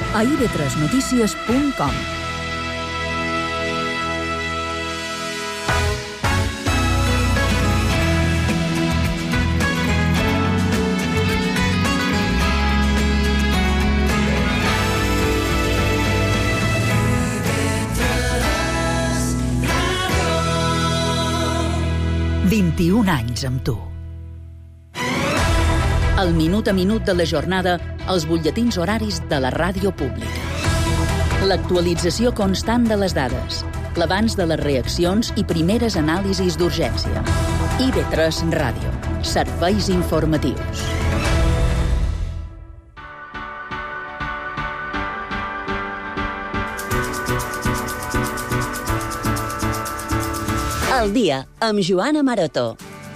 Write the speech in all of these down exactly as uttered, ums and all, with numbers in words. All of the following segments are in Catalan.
a i ve tres notícies punt com. vint-i-un anys amb tu. El minut a minut de la jornada als butlletins horaris de la ràdio pública. L'actualització constant de les dades, l'abans de les reaccions i primeres anàlisis d'urgència. i ve tres Ràdio. Serveis informatius. El dia amb Joana Maroto.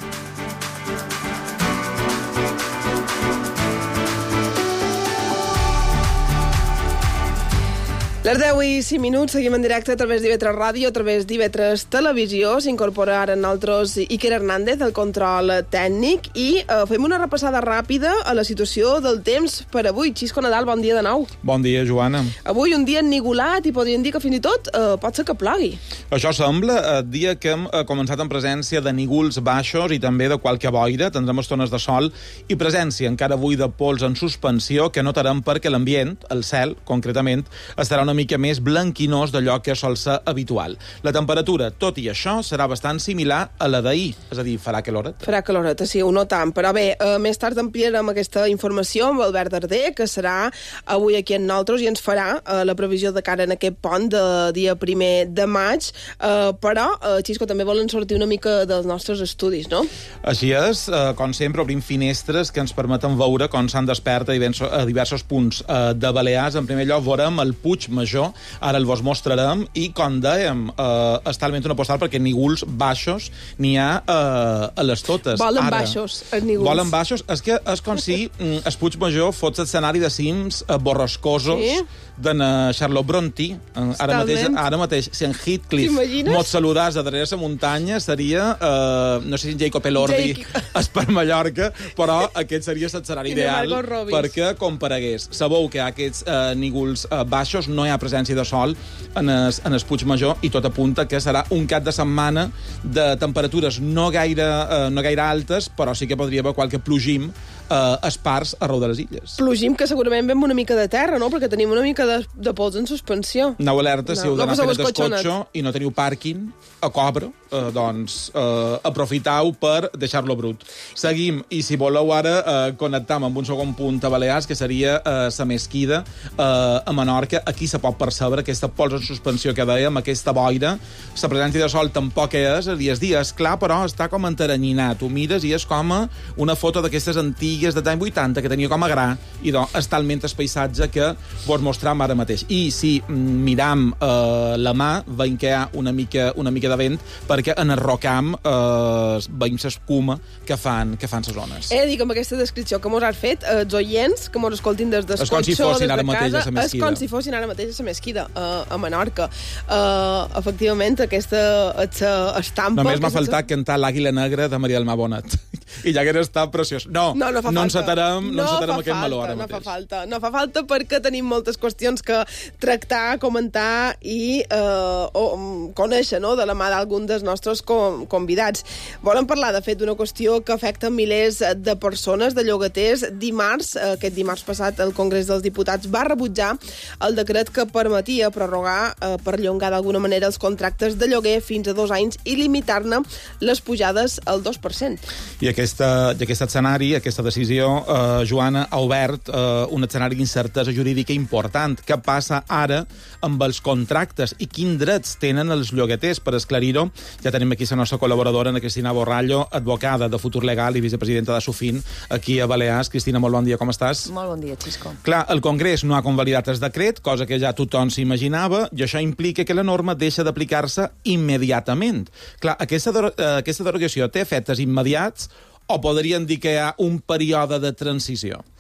Les deu i cinc minuts, seguim en directe a través d'I ve tres Ràdio, a través d'I ve tres Televisió. S'incorpora ara nosaltres Iker Hernández, el control tècnic, i eh, fem una repassada ràpida a la situació del temps per avui. Xisco Nadal, bon dia de nou. Bon dia, Joana. Avui un dia ennigolat i podríem dir que fins i tot eh, pot ser que plogui. Això sembla, el dia que hem eh, començat en presència de nígols baixos i també de qualque boira. Tindrem estones de sol i presència encara avui de pols en suspensió que notarem perquè l'ambient, el cel, concretament, estarà una una mica més blanquinós d'allò que sol ser habitual. La temperatura, tot i això, serà bastant similar a la d'ahir, és a dir, farà caloreta. Farà caloreta, sí, no tant. Però bé, eh, més tard ampliarem aquesta informació amb Albert Darder, que serà avui aquí amb nosaltres i ens farà eh, la previsió de cara en aquest pont de dia primer de maig, eh, però, eh, Xisco, també volen sortir una mica dels nostres estudis, no? Així és, eh, com sempre, obrim finestres que ens permeten veure com s'han despert a diversos, a diversos punts eh, de Balears. En primer lloc, veurem el Puig Major, ara el vos mostrarem, i com dèiem, eh, està almenys una postal perquè nígols baixos n'hi ha eh, a les totes. Volen ara, baixos, els nígols. Volen baixos, és que és com si mm, el Puig Major fos l'escenari de cims eh, borrascosos sí? de Charlotte Brontë. Eh, ara, mateix, ara mateix, si en Heathcliff mos saludàs a darrere la muntanya, seria, eh, no sé si en Jacob Elordi és per Mallorca, però aquest seria l'escenari ideal perquè comparegués. Sabeu que aquests eh, nígols eh, baixos no hi ha presència de sol en el, en el Puig Major i tot apunta que serà un cap de setmana de temperatures no gaire, eh, no gaire altes, però sí que podria haver qualque plogim eh, espars arreu de les illes. Plogim que segurament ve amb una mica de terra, no? Perquè tenim una mica de, de pols en suspensió. Nau alerta, no, si heu d'anar no fent d'escotxo i no teniu pàrquing a Cobra, eh, doncs eh, aprofitau per deixar-lo brut. Seguim, i si voleu ara eh, connectam amb un segon punt a Balears, que seria eh, la Mesquida, eh, a Menorca. Aquí se pot percebre aquesta pols en suspensió que dèiem, aquesta boira. La presència de sol tampoc és, i el dia és clar, però està com enteranyinat. Ho mires i és com una foto d'aquestes antigues de l'any vuitanta, que tenia com a gra, i doncs és talment el paisatge que vos mostram ara mateix. I si miram eh, la mà, veiem que hi ha una mica, una mica de vent, perquè en el rocam eh, veiem l'escuma que fan, que fan les ones. He de dir que amb aquesta descripció que mos has fet, eh, els oients que mos escoltin des d'escotxo, és com si fossin ara de mateix casa, a la Mesquida. És com si fossin ara mateix a la Mesquida, a, a Menorca. Uh, efectivament, aquesta estampa... Només m'ha faltat cantar l'Àguila Negra de Maria del Mar Bonet. I ja hauria estat preciós. No, no, no, no encetarem, no encetarem aquest meló ara no mateix. No fa falta, no fa falta perquè tenim moltes qüestions que tractar, comentar i uh, o, conèixer, no?, de la mà d'algun dels nostres com, convidats. Volen parlar, de fet, d'una qüestió que afecta milers de persones, de llogaters. Dimarts, aquest dimarts passat, el Congrés dels Diputats va rebutjar el decret que permetia prorrogar, eh, perllongar d'alguna manera els contractes de lloguer fins a dos anys i limitar-ne les pujades al dos per cent. I aquesta, i aquest escenari, aquesta decisió, eh, Joana, ha obert eh, un escenari d'incertesa jurídica important. Què passa ara amb els contractes i quins drets tenen els llogaters? Per esclarir-ho, ja tenim aquí la nostra col·laboradora, Ana Cristina Borrallo, advocada de Futur Legal i vicepresidenta de Sofin, aquí a Balears. Cristina, molt bon dia, com estàs? Molt bon dia, Xisco. Clar, el Congrés no ha convalidat el decret, cosa que ja tothom s'imaginava, i això implica que la norma deixa d'aplicar-se immediatament. Clar, aquesta, aquesta derogació té efectes immediats o podríem dir que hi ha un període de transició?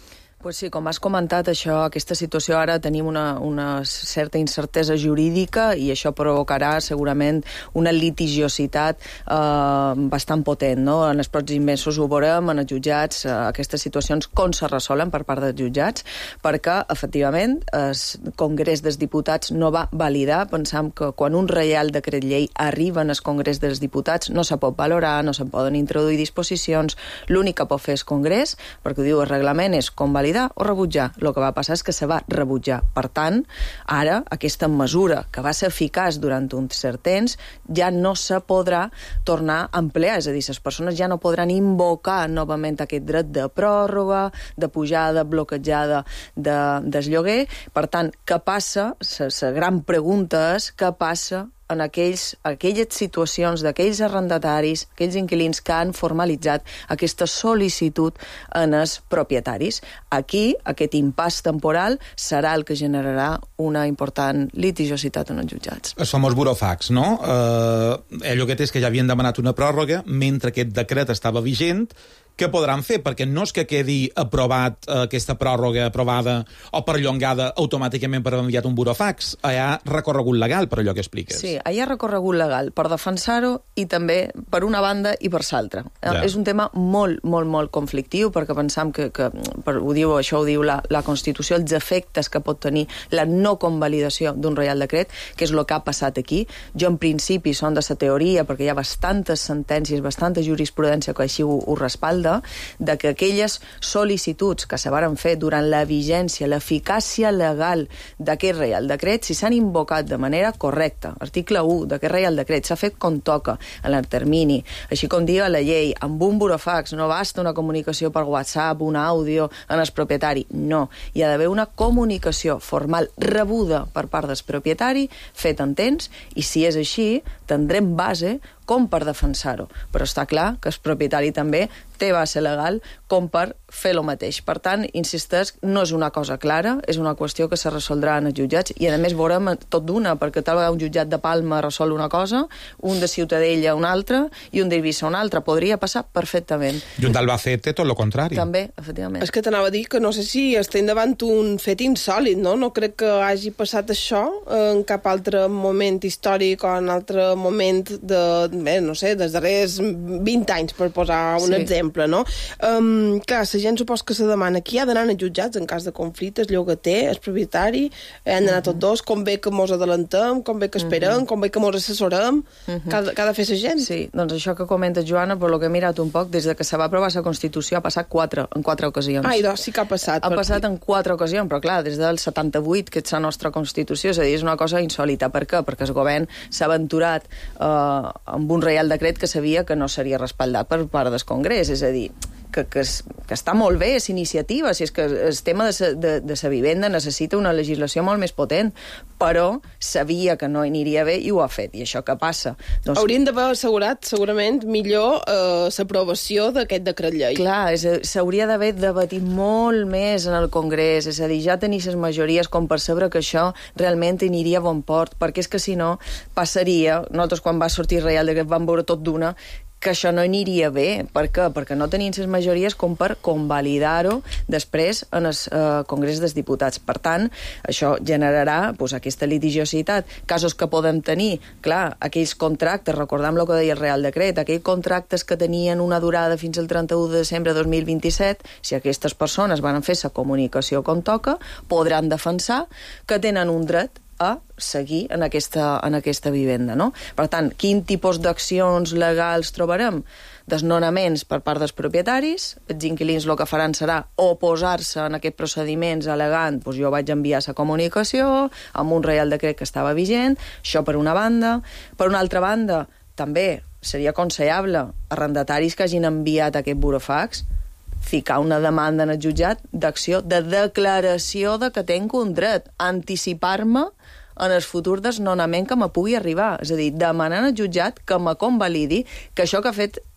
Pues sí, com has comentat, això, aquesta situació ara tenim una, una certa incertesa jurídica i això provocarà segurament una litigiositat eh, bastant potent, no? En els pròxims mesos ho veurem en els jutjats, eh, aquestes situacions com se resolen per part dels jutjats, perquè efectivament el Congrés dels Diputats no va validar. Pensam que quan un reial decret llei arriba en el Congrés dels Diputats no se pot valorar, no se poden introduir disposicions, l'únic que pot fer el Congrés, perquè ho diu el reglament, és convalidar o rebutjar. El que va passar és que se va rebutjar. Per tant, ara, aquesta mesura que va ser eficaç durant un cert temps ja no se podrà tornar a emplear. És a dir, les persones ja no podran invocar novament aquest dret de pròrroga, de pujada, bloquejada de, del lloguer. Per tant, què passa? La gran pregunta és què passa en aquells, aquelles situacions d'aquells arrendataris, aquells inquilins que han formalitzat aquesta sol·licitud en els propietaris. Aquí, aquest impàs temporal serà el que generarà una important litigiositat en els jutjats. Els famós burofax, no? Eh, allò que té és que ja havien demanat una pròrroga mentre aquest decret estava vigent. Què podran fer? Perquè no és que quedi aprovat eh, aquesta pròrroga aprovada o perllongada automàticament per haver enviat un burofax. Hi ha recorregut legal per allò que expliques. Sí, hi ha recorregut legal per defensar-ho i també per una banda i per l'altra. Ja. És un tema molt, molt, molt conflictiu perquè pensam que, que per, ho diu, això ho diu la, la Constitució, els efectes que pot tenir la no convalidació d'un reial decret, que és el que ha passat aquí. Jo, en principi, són de la teoria, perquè hi ha bastantes sentències, bastanta jurisprudència que així ho, ho respalda, de que aquelles sol·licituds que se varen fer durant la vigència, l'eficàcia legal d'aquest reial decret, si s'han invocat de manera correcta, article u d'aquest reial decret, s'ha fet com toca en el termini, així com diu la llei, amb un burofax, no basta una comunicació per WhatsApp, un àudio en el propietari, no. Hi ha d'haver una comunicació formal rebuda per part del propietari, fet en temps, i si és així, tindrem base com per defensar-ho. Però està clar que el propietari també té base legal com per fer el mateix. Per tant, insisteix, no és una cosa clara, és una qüestió que se resoldrà en els jutjats, i a més veurem tot d'una, perquè tal vegada un jutjat de Palma resol una cosa, un de Ciutadella una altra, i un d'Eivissa una altra. Podria passar perfectament. I un d'Albacete, tot el contrari. També, efectivament. És que t'anava a dir que no sé si estem davant un fet insòlit, no? No crec que hagi passat això en cap altre moment històric o en altre moment de, bé, no sé, dels darrers vint anys, per posar un sí. exemple, no? Um, clar, la gent supos que se demana qui ha d'anar als jutjats en cas de conflictes, llogater, el propietari, han d'anar uh -huh. tots dos, com bé que mos adelantem, com bé que esperem, uh -huh. com bé que mos assessorem, uh -huh. que, ha, que ha de fer la gent. Sí, doncs això que comenta Joana, per lo que he mirat un poc, des de que se va aprovar la Constitució ha passat quatre, en quatre ocasions. Ai, doncs sí que ha passat. Ha per... passat en quatre ocasions, però clar, des del setanta-vuit, que és la nostra Constitució, és a dir, és una cosa insòlita. Per què? Perquè el govern s'ha aventurat eh, amb un reial decret que sabia que no seria respaldat per part del Congrés, és a dir, que, que, es, que està molt bé, és iniciativa, si és que el tema de sa, de, de sa vivenda necessita una legislació molt més potent, però sabia que no aniria bé i ho ha fet. I això què passa? Doncs... Haurien d'haver assegurat, segurament, millor eh, l'aprovació d'aquest decret llei. Clar, s'hauria d'haver debatit molt més en el Congrés, és a dir, ja tenir les majories com per saber que això realment aniria a bon port, perquè és que si no passaria, nosaltres quan va sortir el reial decret vam veure tot d'una, que això no aniria bé. Per què? Perquè no tenien les majories com per convalidar-ho després en el eh, Congrés dels Diputats. Per tant, això generarà pues, aquesta litigiositat. Casos que podem tenir, clar, aquells contractes, recordem el que deia el Real Decret, aquells contractes que tenien una durada fins al trenta-u de desembre de dos mil vint-i-set, si aquestes persones van fer la comunicació com toca, podran defensar que tenen un dret a seguir en aquesta, en aquesta vivenda, no? Per tant, quin tipus d'accions legals trobarem? Desnonaments per part dels propietaris, els inquilins el que faran serà oposar-se en aquests procediments al·legant, doncs jo vaig enviar la comunicació amb un reial decret que estava vigent, això per una banda. Per una altra banda, també seria aconsellable arrendataris que hagin enviat aquest burofax ficar una demanda en el jutjat d'acció de declaració de que tenc un dret, anticipar-me en el futur desnonament que me pugui arribar. És a dir, demanar al jutjat que me convalidi que això que ha fet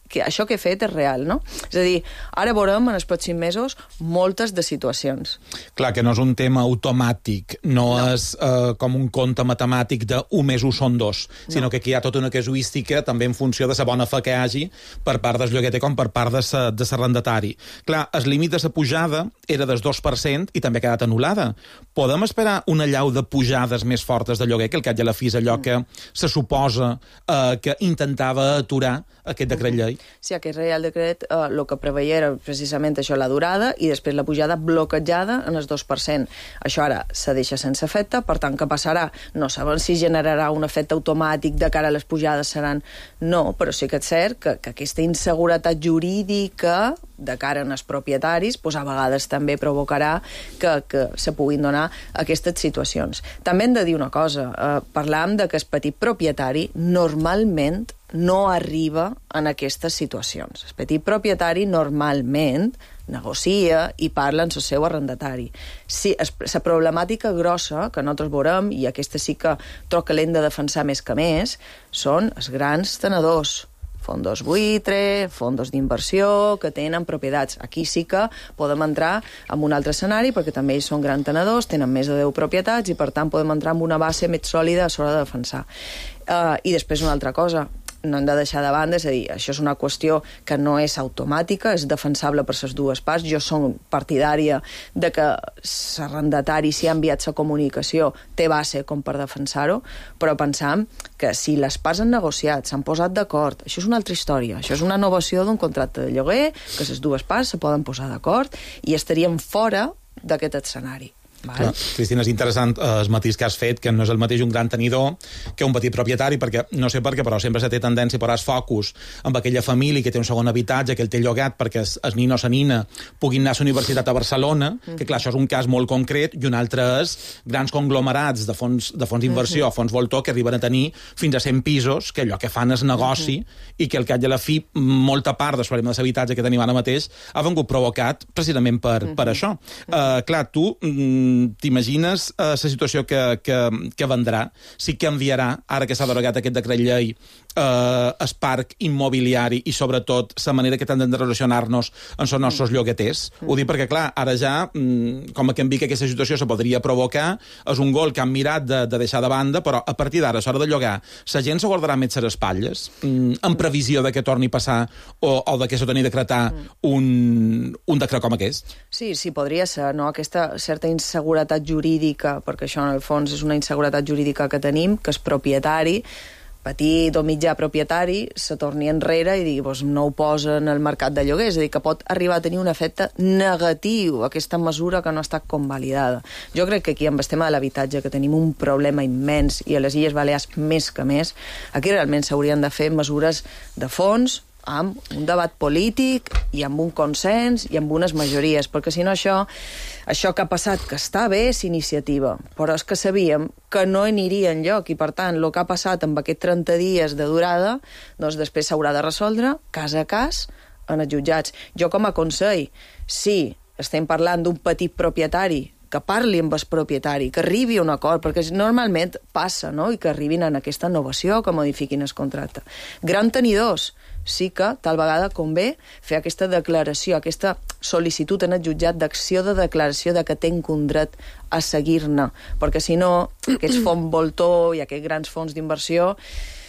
que això que he fet és real, no? És a dir, ara veurem en els pròxims mesos moltes de situacions. Clar, que no és un tema automàtic, no, no. és uh, com un compte matemàtic de un més un són dos, no. sinó que aquí hi ha tota una casuística també en funció de la bona fe que hi hagi per part del llogueter com per part de l'arrendatari. Clar, el límit de la pujada era del dos per cent i també ha quedat anul·lada. Podem esperar una llau de pujades més fortes de lloguer, que el cap de la fi és allò que se suposa uh, que intentava aturar aquest decret llei? Sí, aquest Reial Decret eh, el que preveia era precisament això, la durada, i després la pujada bloquejada en el dos per cent. Això ara se deixa sense efecte, per tant, què passarà? No sabem si generarà un efecte automàtic de cara a les pujades seran... No, però sí que és cert que, que aquesta inseguretat jurídica de cara als propietaris pues, a vegades també provocarà que, que se puguin donar aquestes situacions. També hem de dir una cosa, eh, parlàvem de que el petit propietari normalment no arriba en aquestes situacions. El petit propietari normalment negocia i parla amb el seu arrendatari. Sí, la problemàtica grossa que nosaltres veurem, i aquesta sí que troc que l'hem de defensar més que més, són els grans tenedors, fondos buitre, fondos d'inversió, que tenen propietats. Aquí sí que podem entrar en un altre escenari, perquè també ells són grans tenedors, tenen més de deu propietats, i per tant podem entrar en una base més sòlida a l'hora de defensar. Uh, I després una altra cosa, no hem de deixar de banda, és a dir, això és una qüestió que no és automàtica, és defensable per les dues parts. Jo som partidària de que l'arrendatari, si ha enviat la comunicació, té base com per defensar-ho, però pensam que si les parts han negociat, s'han posat d'acord, això és una altra història, això és una innovació d'un contracte de lloguer, que les dues parts se poden posar d'acord i estaríem fora d'aquest escenari. Clar, Cristina, és interessant eh, el matís que has fet, que no és el mateix un gran tenidor que un petit propietari, perquè no sé per què, però sempre se té tendència a posar focus amb aquella família que té un segon habitatge, que el té llogat perquè el, el nino o la nina puguin anar a la universitat a Barcelona, mm. que clar, això és un cas molt concret, i un altre és grans conglomerats de fons de fons d'inversió, mm-hmm. fons voltor, que arriben a tenir fins a cent pisos, que allò que fan és negoci, mm-hmm. i que al cap de la fi, molta part del problema de l'habitatge que tenim ara mateix ha vengut provocat precisament per, mm-hmm. per això. Mm-hmm. Uh, clar, tu... Mm, t'imagines uh, la situació que, que, que vendrà, si canviarà, ara que s'ha derogat aquest decret llei, uh, el parc immobiliari i, sobretot, la manera que hem de relacionar-nos amb els nostres llogueters. Mm. Ho dic perquè, clar, ara ja, mm, com que em vi que aquesta situació se podria provocar, és un gol que han mirat de, de deixar de banda, però a partir d'ara, a l'hora de llogar, la gent se guardarà més les espatlles, mm, en previsió de que torni a passar o, o de que se torni a decretar un, un decret com aquest? Sí, sí, podria ser, no? Aquesta certa inseguretat jurídica, perquè això en el fons és una inseguretat jurídica que tenim, que és propietari, petit o mitjà propietari, se torni enrere i digui, doncs, no ho posa en el mercat de lloguer, és a dir, que pot arribar a tenir un efecte negatiu aquesta mesura que no ha estat convalidada. Jo crec que aquí amb el tema de l'habitatge, que tenim un problema immens, i a les Illes Balears més que més, aquí realment s'haurien de fer mesures de fons, amb un debat polític i amb un consens i amb unes majories, perquè si no això, això que ha passat, que està bé, és iniciativa, però és que sabíem que no aniria enlloc i, per tant, el que ha passat amb aquests trenta dies de durada, doncs després s'haurà de resoldre cas a cas en els jutjats. Jo, com a consell, si estem parlant d'un petit propietari, que parli amb el propietari, que arribi a un acord, perquè normalment passa, no?, i que arribin en aquesta innovació, que modifiquin el contracte. Gran tenidors, sí que tal vegada convé fer aquesta declaració, aquesta sol·licitud en el jutjat d'acció de declaració de que tenc un dret a seguir-ne, perquè si no, aquests fons voltor i aquests grans fons d'inversió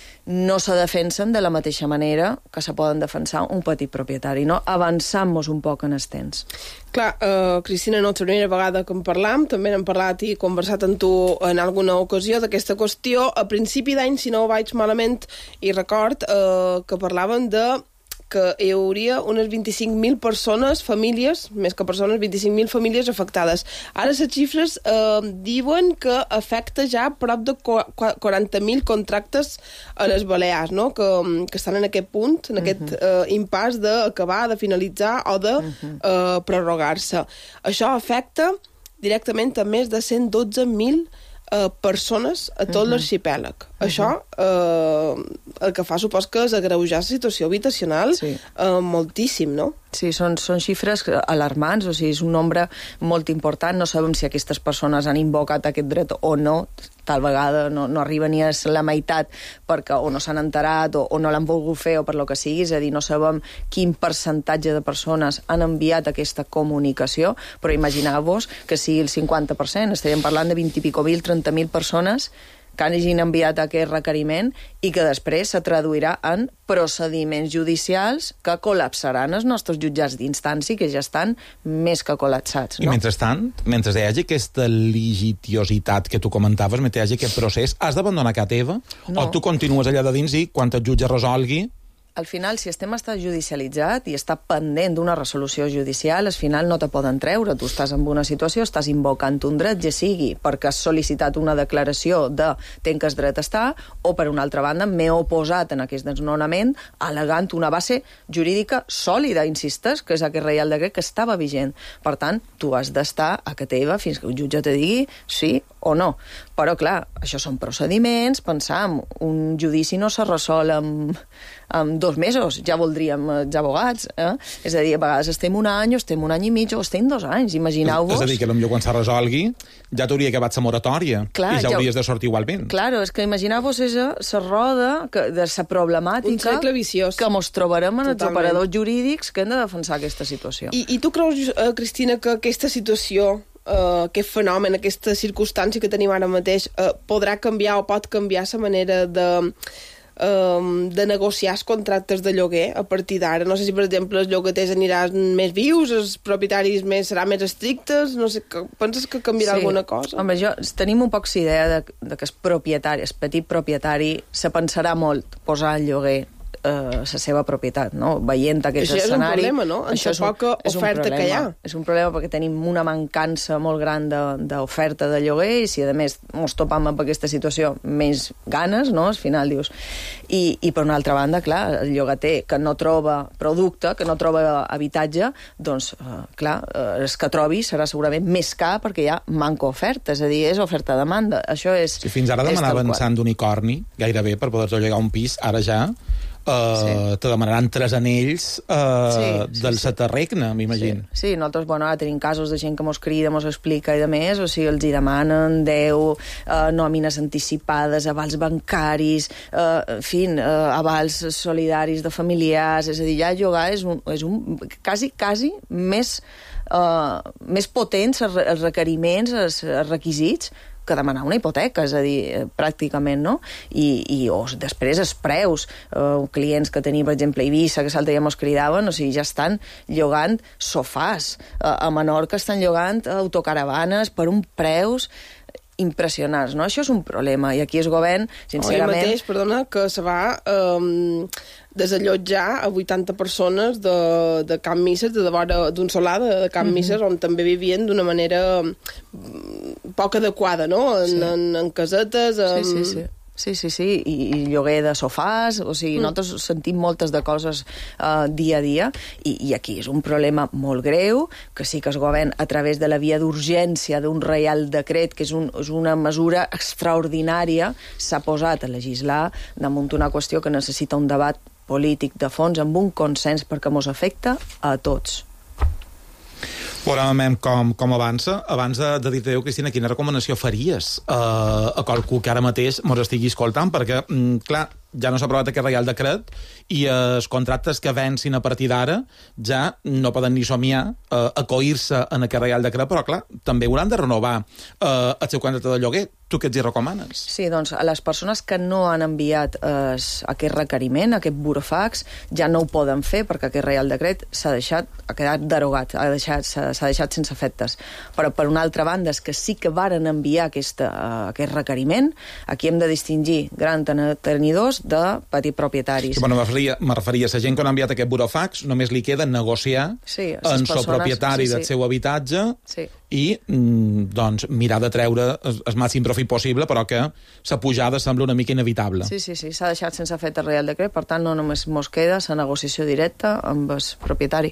no se defensen de la mateixa manera que se poden defensar un petit propietari, no? Avançant-nos un poc en els temps. Clar, uh, Cristina, no és la primera vegada que en parlam, també n'hem parlat i conversat amb tu en alguna ocasió d'aquesta qüestió. A principi d'any, si no ho vaig malament, i record uh, que parlàvem de que hi hauria unes vint-i-cinc mil persones, famílies, més que persones, vint-i-cinc mil famílies afectades. Ara les xifres eh, diuen que afecta ja prop de quaranta mil contractes a les Balears, no?, que, que estan en aquest punt, en aquest uh -huh. eh, impàs d'acabar, de finalitzar o de uh -huh. eh, prorrogar-se. Això afecta directament a més de cent dotze mil eh, persones a tot uh -huh. l'arxipèlag. això eh, el que fa supos que és agreujar la situació habitacional sí. eh, moltíssim, no? Sí, són, són xifres alarmants, o sigui, és un nombre molt important, no sabem si aquestes persones han invocat aquest dret o no, tal vegada no, no arriba ni a la meitat perquè o no s'han enterat o, o no l'han volgut fer o per lo que sigui, és a dir, no sabem quin percentatge de persones han enviat aquesta comunicació, però imagineu-vos que sigui el cinquanta per cent, estaríem parlant de vint i pico mil, trenta mil persones que hagin enviat aquest requeriment i que després se traduirà en procediments judicials que col·lapsaran els nostres jutjats d'instància, que ja estan més que col·lapsats. No? I mentrestant, mentre hi hagi aquesta litigiositat que tu comentaves, mentre hi hagi aquest procés, has d'abandonar casa teva? No. O tu continues allà de dins i quan el jutge resolgui... Al final, si el tema està judicialitzat i està pendent d'una resolució judicial, al final no te poden treure. Tu estàs en una situació, estàs invocant un dret, ja sigui perquè has sol·licitat una declaració de tenc el dret a estar, o per una altra banda m'he oposat en aquest desnonament al·legant una base jurídica sòlida, insistes, que és aquest reial decret que estava vigent. Per tant, tu has d'estar a casa teva fins que un jutge te digui sí o no. Però, clar, això són procediments, pensam, un judici no se resol amb, amb dos mesos, ja voldríem els abogats, eh? És a dir, a vegades estem un any, o estem un any i mig, o estem dos anys, imagineu-vos... És a dir, que potser quan se resolgui ja t'hauria acabat la moratòria clar, i ja hauries ja... de sortir igualment. Claro, és que imagineu-vos la roda que, de la problemàtica que mos trobarem en els operadors jurídics que hem de defensar aquesta situació. I, i tu creus, uh, Cristina, que aquesta situació Uh, aquest fenomen, aquesta circumstància que tenim ara mateix, uh, podrà canviar o pot canviar la manera de, uh, de negociar els contractes de lloguer a partir d'ara? No sé si, per exemple, els llogaters aniran més vius, els propietaris més, seran més estrictes, no sé, que, penses que canviarà sí. alguna cosa? Home, jo, tenim un poc idea de, de que el propietari, el petit propietari, se pensarà molt posar en lloguer la seva propietat, no? Veient aquest això escenari... Això és un problema, no? Això és poca oferta que hi ha. És un problema perquè tenim una mancança molt gran d'oferta de, de lloguer i si, a més, ens topam amb aquesta situació més ganes, no? Al final dius... I, i per una altra banda, clar, el llogater que no troba producte, que no troba habitatge, doncs, eh, clar, eh, el que trobi serà segurament més car perquè hi ha manca oferta, és a dir, és oferta-demanda. Això és... Si fins ara demanaven sant d'unicorni, gairebé, per poder-te llogar un pis, ara ja... Uh, sí. Te demanaran tres anells uh, sí, sí, del setè sí. regne, m'imagino. Sí. sí, nosaltres, bueno, ara tenim casos de gent que mos crida, mos explica i de més, o sigui, els hi demanen deu uh, nòmines anticipades, avals bancaris, uh, en fi, uh, avals solidaris de familiars, és a dir, ja llogar és un, és un quasi, quasi més, uh, més potents els, els requeriments, els, els requisits, que demanar una hipoteca, és a dir, pràcticament, no? I, i o després els preus, eh, clients que tenim, per exemple, a Eivissa, que l'altre dia mos cridaven, o sigui, ja estan llogant sofàs. Eh, a Menorca estan llogant autocaravanes per un preus impressionants, no? Això és un problema, i aquí el govern, sincerament... Avui mateix, perdona, que se va um, desallotjar a vuitanta persones de, de Camp Misses, de vora d'un solar de, de Camp mm-hmm. Misses, on també vivien d'una manera poc adequada, no? En, sí. en, en casetes... En... Sí, sí, sí. Sí, sí, sí, I, i lloguer de sofàs, o sigui, mm. nosaltres sentim moltes de coses uh, dia a dia, i, i aquí és un problema molt greu, que sí que el govern, a través de la via d'urgència d'un reial decret, que és, un, és una mesura extraordinària, s'ha posat a legislar damunt una qüestió que necessita un debat polític de fons amb un consens perquè mos afecta a tots. Veurem com, com avança. Abans de, de dir-te, Cristina, quina recomanació faries uh, a qualcú que ara mateix mos estigui escoltant? Perquè, mm, clar, ja no s'ha aprovat aquest reial decret i els contractes que vencin a partir d'ara ja no poden ni somiar uh, acoir-se en aquest reial decret, però, clar, també hauran de renovar uh, el seu contracte de lloguer. Tu què els hi recomanes? Sí, doncs a les persones que no han enviat eh, aquest requeriment, aquest burofax, ja no ho poden fer perquè aquest reial decret s'ha deixat, ha quedat derogat, ha deixat, s'ha deixat sense efectes. Però per una altra banda, és que sí que varen enviar aquesta, uh, aquest requeriment, aquí hem de distingir grans tenidors de petits propietaris. Sí, bueno, me referia, me referia a la gent que no ha enviat aquest burofax, només li queda negociar sí, en el propietari sí, sí. del seu habitatge sí. i mm, doncs, mirar de treure el, el màxim profit possible, però que la pujada sembla una mica inevitable. Sí, sí, sí, s'ha deixat sense efecte el reial decret, per tant no només mos queda la negociació directa amb el propietari.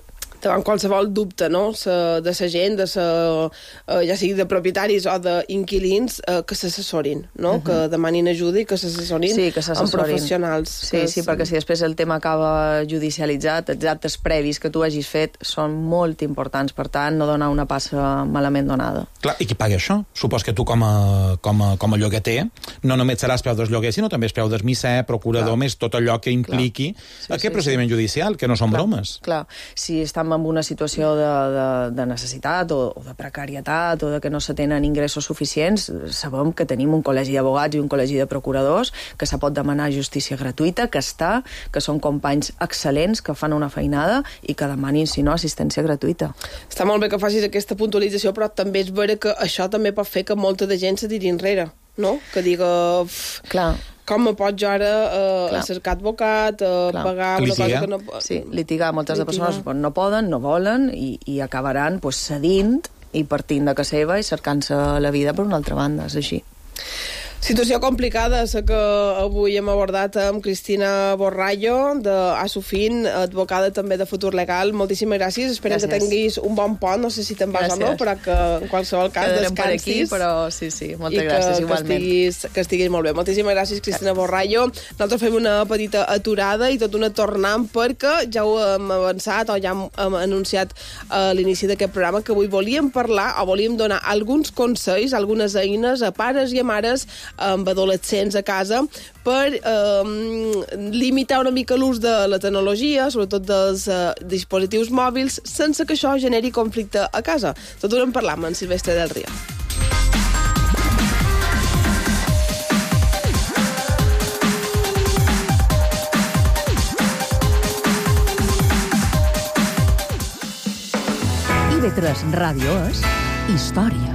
davant qualsevol dubte, no?, sa, de la gent, de sa, eh, ja sigui de propietaris o d'inquilins, eh, que s'assessorin, no?, uh -huh. que demanin ajuda i que s'assessorin sí, que amb professionals. Sí, que sí, perquè si després el tema acaba judicialitzat, els actes previs que tu hagis fet són molt importants, per tant, no donar una passa malament donada. Clar, i qui paga això? Supos que tu com a, com a, com a llogater no només seràs preu del lloguer, sinó també és preu del misser, procurador, clar, més tot allò que impliqui sí, aquest sí, procediment sí. judicial, que no són clar, bromes. Clar, si estem en una situació de, de, de necessitat o, o de precarietat o de que no se tenen ingressos suficients, sabem que tenim un col·legi d'abogats i un col·legi de procuradors, que se pot demanar justícia gratuïta, que està, que són companys excel·lents, que fan una feinada i que demanin, si no, assistència gratuïta. Està molt bé que facis aquesta puntualització, però també és vera que això també pot fer que molta de gent se tiri enrere, no? Que diga... Clar. Com me pots jo ara eh, cercar advocat, eh, pagar una cosa que no... Sí, litigar. Moltes litigar. de persones no poden, no volen i, i acabaran pues, cedint i partint de casa seva i cercant-se la vida per una altra banda, és així. Situació complicada, la que avui hem abordat amb Cristina Borrallo, de Asufin, advocada també de Futur Legal. Moltíssimes gràcies. Esperem gràcies. que tinguis un bon pont. No sé si te'n vas gràcies. o no, però que en qualsevol cas Quedarem descansis. Per aquí, però sí, sí, moltes que, gràcies, que igualment. Estiguis, que estiguis molt bé. Moltíssimes gràcies, Cristina gràcies. Borrallo. Nosaltres fem una petita aturada i tot una tornant perquè ja ho hem avançat o ja hem anunciat a l'inici d'aquest programa que avui volíem parlar o volíem donar alguns consells, algunes eines a pares i a mares amb adolescents a casa per eh, limitar una mica l'ús de la tecnologia, sobretot dels eh, dispositius mòbils, sense que això generi conflicte a casa. Tot ho en parlam amb Silvestre del Río. I ve tres Ràdio és història.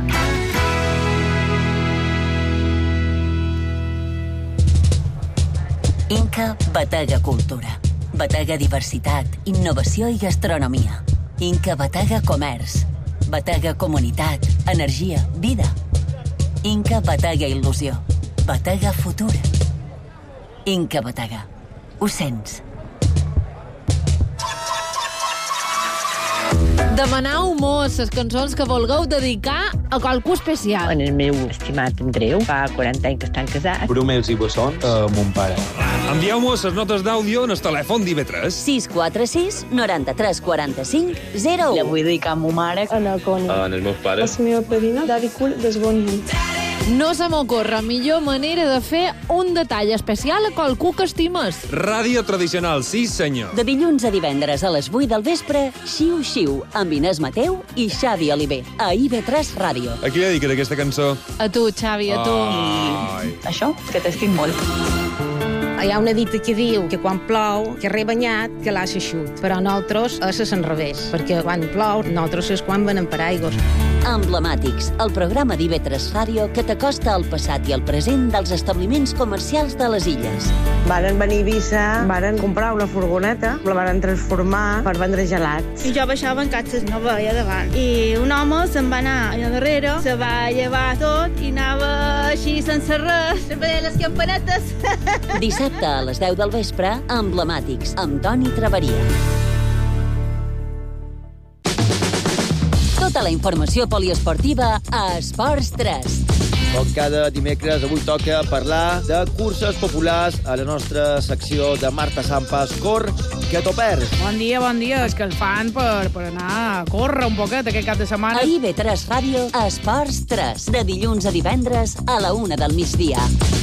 Inca Batega Cultura. Batega Diversitat, Innovació i Gastronomia. Inca Batega Comerç. Batega Comunitat, Energia, Vida. Inca Batega Il·lusió. Batega Futur. Inca Batega. Ho sents? Demanau mos les cançons que vulgueu dedicar a qualcú especial. En el meu estimat Andreu, fa quaranta anys que estan casats. Brumels i bossons a mon pare. Envieu-mos les notes d'àudio en el telèfon d'I V tres. sis quatre sis, noranta-tres, quaranta-cinc, zero u. La vull dedicar a ma mare. A la Connie. Ah, en els meus pares. A la meva padrina, Daddy Cool, d'Esbonyi. No se m'ocorre millor manera de fer un detall especial a qualcú que estimes. Ràdio tradicional, sí senyor. De dilluns a divendres a les vuit del vespre, Xiu Xiu, amb Inés Mateu i Xavi Oliver, a I V tres Ràdio. A qui li dediques aquesta cançó? A tu, Xavi, a tu. Ai. Això, que t'estim molt. Hi ha una dita que diu que quan plou, que rebanyat, que l'ha eixut. Però nosaltres és al revés, perquè quan plou, nosaltres és quan venen per aigües. Emblemàtics, el programa d'I V tres Ràdio que t'acosta al passat i al present dels establiments comercials de les illes. Varen venir a Eivissa, varen comprar una furgoneta, la varen transformar per vendre gelats. I jo baixava en catxes, no veia davant. I un home se'n va anar allà darrere, se va llevar tot i anava així sense res, se veia les campanetes. Dissabte a les deu del vespre, Emblemàtics, amb Toni Traveria. Tota la informació poliesportiva a Esports tres. Com cada dimecres, avui toca parlar de curses populars a la nostra secció de Marta Sampas, Cor, que t'ho perds. Bon dia, bon dia. És que el fan per, per anar a córrer un poquet aquest cap de setmana. A I V tres Ràdio, a Esports tres, de dilluns a divendres a la una del migdia.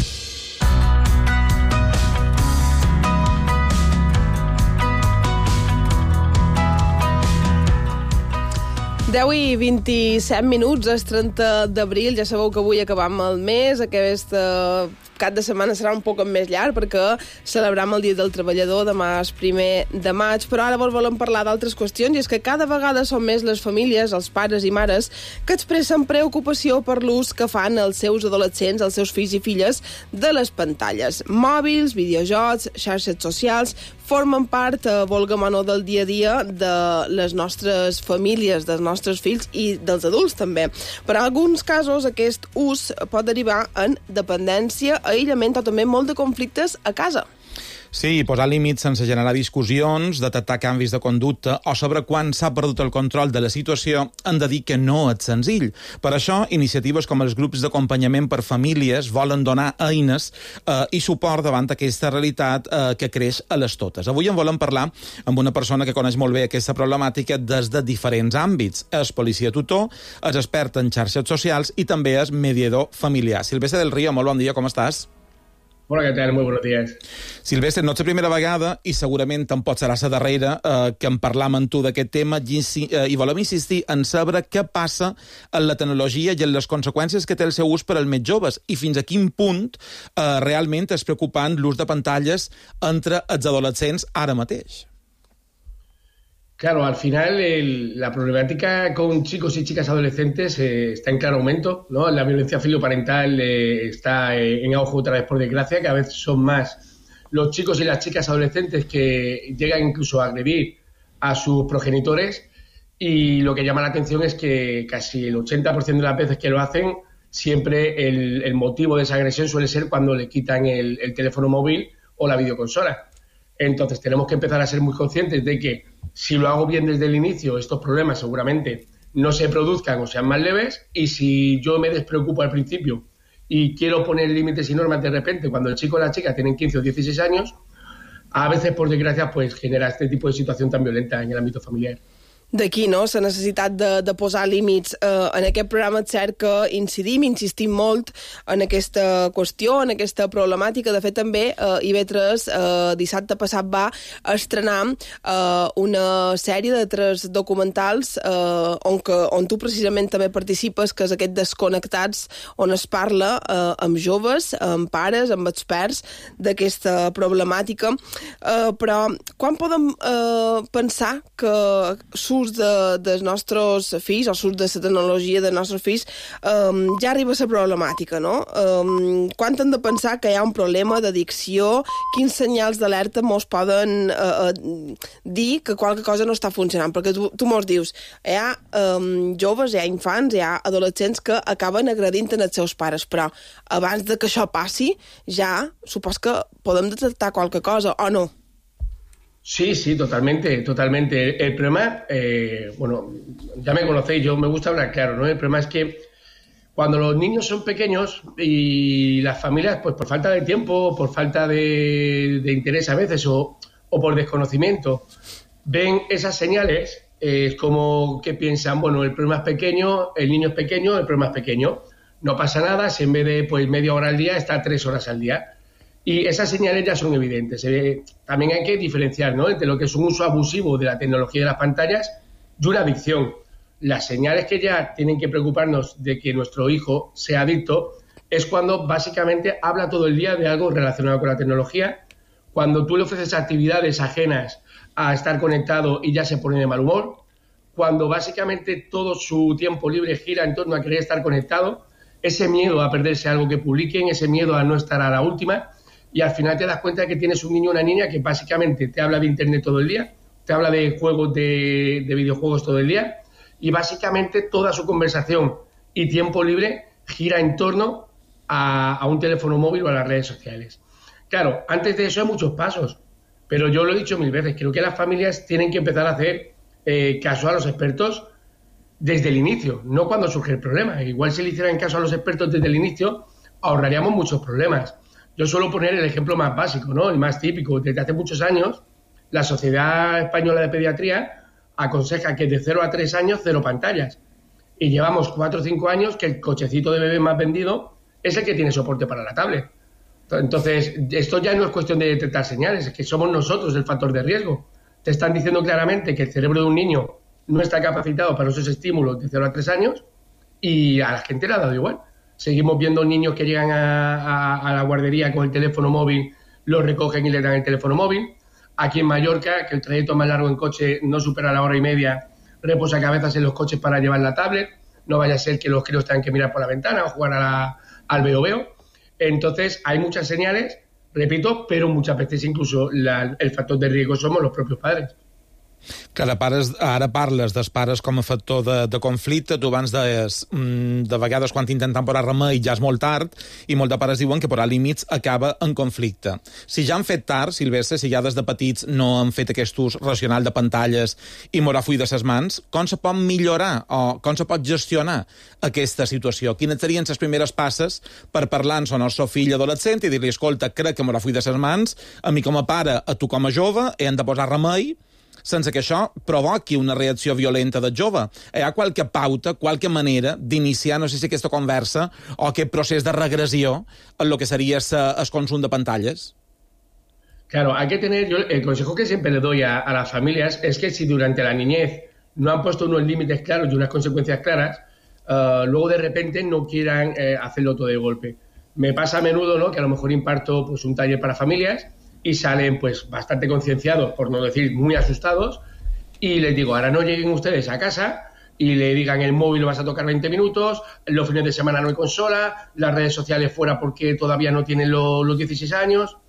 deu i vint-i-set minuts, és trenta d'abril, ja sabeu que avui acabam el mes, aquest eh, cap de setmana serà un poc més llarg perquè celebram el Dia del Treballador, demà és primer de maig, però ara volem parlar d'altres qüestions i és que cada vegada són més les famílies, els pares i mares, que expressen preocupació per l'ús que fan els seus adolescents, els seus fills i filles, de les pantalles. Mòbils, videojocs, xarxes socials, formen part, eh, volguem o no, del dia a dia de les nostres famílies, dels nostres fills i dels adults també. Per en alguns casos aquest ús pot derivar en dependència, aïllament o també molt de conflictes a casa. Sí, posar límits sense generar discussions, detectar canvis de conducta o sobre quan s'ha perdut el control de la situació, han de dir que no és senzill. Per això, iniciatives com els grups d'acompanyament per famílies volen donar eines eh, i suport davant aquesta realitat eh, que creix a les totes. Avui en volem parlar amb una persona que coneix molt bé aquesta problemàtica des de diferents àmbits. És policia tutor, és expert en xarxes socials i també és mediador familiar. Silvestre del Río, molt bon dia, com estàs? Hola, què tal? Muy buenos días. Silvestre, no és la primera vegada i segurament tampoc serà la darrera eh, que en parlam amb tu d'aquest tema i, eh, i volem insistir en saber què passa en la tecnologia i en les conseqüències que té el seu ús per als més joves i fins a quin punt eh, realment és preocupant l'ús de pantalles entre els adolescents ara mateix. Claro, al final el, la problemática con chicos y chicas adolescentes eh, está en claro aumento, ¿no? La violencia filoparental eh, está eh, en auge otra vez, por desgracia, cada vez son más los chicos y las chicas adolescentes que llegan incluso a agredir a sus progenitores, y lo que llama la atención es que casi el ochenta por ciento de las veces que lo hacen, siempre el, el motivo de esa agresión suele ser cuando le quitan el, el teléfono móvil o la videoconsola. Entonces tenemos que empezar a ser muy conscientes de que si lo hago bien desde el inicio, estos problemas seguramente no se produzcan o sean más leves, y si yo me despreocupo al principio y quiero poner límites y normas de repente cuando el chico o la chica tienen quince o dieciséis años, a veces, por desgracia, pues genera este tipo de situación tan violenta en el ámbito familiar. D'aquí, no?, la necessitat de, de posar límits. Eh, en aquest programa és cert que incidim, insistim molt en aquesta qüestió, en aquesta problemàtica. De fet, també, eh, I V tres, eh, dissabte passat va estrenar eh, una sèrie de tres documentals eh, on, que, on tu precisament també participes, que és aquest Desconnectats, on es parla eh, amb joves, amb pares, amb experts d'aquesta problemàtica. Eh, però quan podem eh, pensar que l'ús de, dels nostres fills, o l'ús de la tecnologia dels nostres fills, um, ja arriba a la problemàtica, no? Um, quan hem de pensar que hi ha un problema d'addicció, quins senyals d'alerta mos poden uh, uh, dir que qualque cosa no està funcionant? Perquè tu, tu mos dius, hi ha um, joves, hi ha infants, hi ha adolescents que acaben agredint els seus pares, però abans de que això passi, ja supos que podem detectar qualque cosa, o no? Sí, sí, totalmente, totalmente. El problema, eh, bueno, ya me conocéis, yo me gusta hablar claro, ¿no? El problema es que cuando los niños son pequeños y las familias, pues por falta de tiempo, por falta de, de interés a veces o, o por desconocimiento, ven esas señales, eh, es como que piensan, bueno, el problema es pequeño, el niño es pequeño, el problema es pequeño, no pasa nada, si en vez de pues media hora al día está tres horas al día. Y esas señales ya son evidentes. Eh, también hay que diferenciar, ¿no?, entre lo que es un uso abusivo de la tecnología y de las pantallas y una adicción. Las señales que ya tienen que preocuparnos de que nuestro hijo sea adicto es cuando básicamente habla todo el día de algo relacionado con la tecnología, cuando tú le ofreces actividades ajenas a estar conectado y ya se pone de mal humor, cuando básicamente todo su tiempo libre gira en torno a querer estar conectado, ese miedo a perderse algo que publiquen, ese miedo a no estar a la última. Y al final te das cuenta de que tienes un niño o una niña que básicamente te habla de internet todo el día, te habla de juegos, de, de videojuegos todo el día, y básicamente toda su conversación y tiempo libre gira en torno a, a un teléfono móvil o a las redes sociales. Claro, antes de eso hay muchos pasos, pero yo lo he dicho mil veces, creo que las familias tienen que empezar a hacer eh, caso a los expertos desde el inicio, no cuando surge el problema. Igual si le hicieran caso a los expertos desde el inicio, ahorraríamos muchos problemas. Yo suelo poner el ejemplo más básico, ¿no?, el más típico. Desde hace muchos años, la Sociedad Española de Pediatría aconseja que de cero a tres años, cero pantallas. Y llevamos cuatro o cinco años que el cochecito de bebé más vendido es el que tiene soporte para la tablet. Entonces, esto ya no es cuestión de detectar señales, es que somos nosotros el factor de riesgo. Te están diciendo claramente que el cerebro de un niño no está capacitado para esos estímulos de cero a tres años y a la gente le ha dado igual. Seguimos viendo niños que llegan a, a, a la guardería con el teléfono móvil, los recogen y le dan el teléfono móvil. Aquí en Mallorca, que el trayecto más largo en coche no supera la hora y media, reposa cabezas en los coches para llevar la tablet. No vaya a ser que los críos tengan que mirar por la ventana o jugar a la, al veo-veo. Entonces, hay muchas señales, repito, pero muchas veces incluso la, el factor de riesgo somos los propios padres. Que ara, pares, ara parles dels pares com a factor de, de conflicte. Tu abans deies, mm, de vegades quan intenten posar remei ja és molt tard, i molts de pares diuen que posar límits acaba en conflicte. Si ja han fet tard, Silvestre, si ja des de petits no han fet aquest ús racional de pantalles i morar full de ses mans, com se pot millorar o com se pot gestionar aquesta situació? Quines serien les primeres passes per parlar amb el nostre fill adolescent i dir-li, escolta, crec que morar full de ses mans, a mi com a pare, a tu com a jove, hem de posar remei, sense que això provoqui una reacció violenta del jove. Hi ha qualque pauta, qualque manera d'iniciar, no sé si aquesta conversa o aquest procés de regressió en lo que sería el consum de pantalles. Claro, hay que tener, yo el consejo que siempre le doy a, a las familias es que si durante la niñez no han puesto unos límites claros y unas consecuencias claras, uh, luego de repente no quieran eh, hacerlo todo de golpe. Me pasa a menudo, ¿no?, que a lo mejor imparto pues un taller para familias y salen pues bastante concienciados, por no decir muy asustados, y les digo, ahora no lleguen ustedes a casa y le digan el móvil lo vas a tocar veinte minutos, los fines de semana no hay consola, las redes sociales fuera porque todavía no tienen lo, los dieciséis años.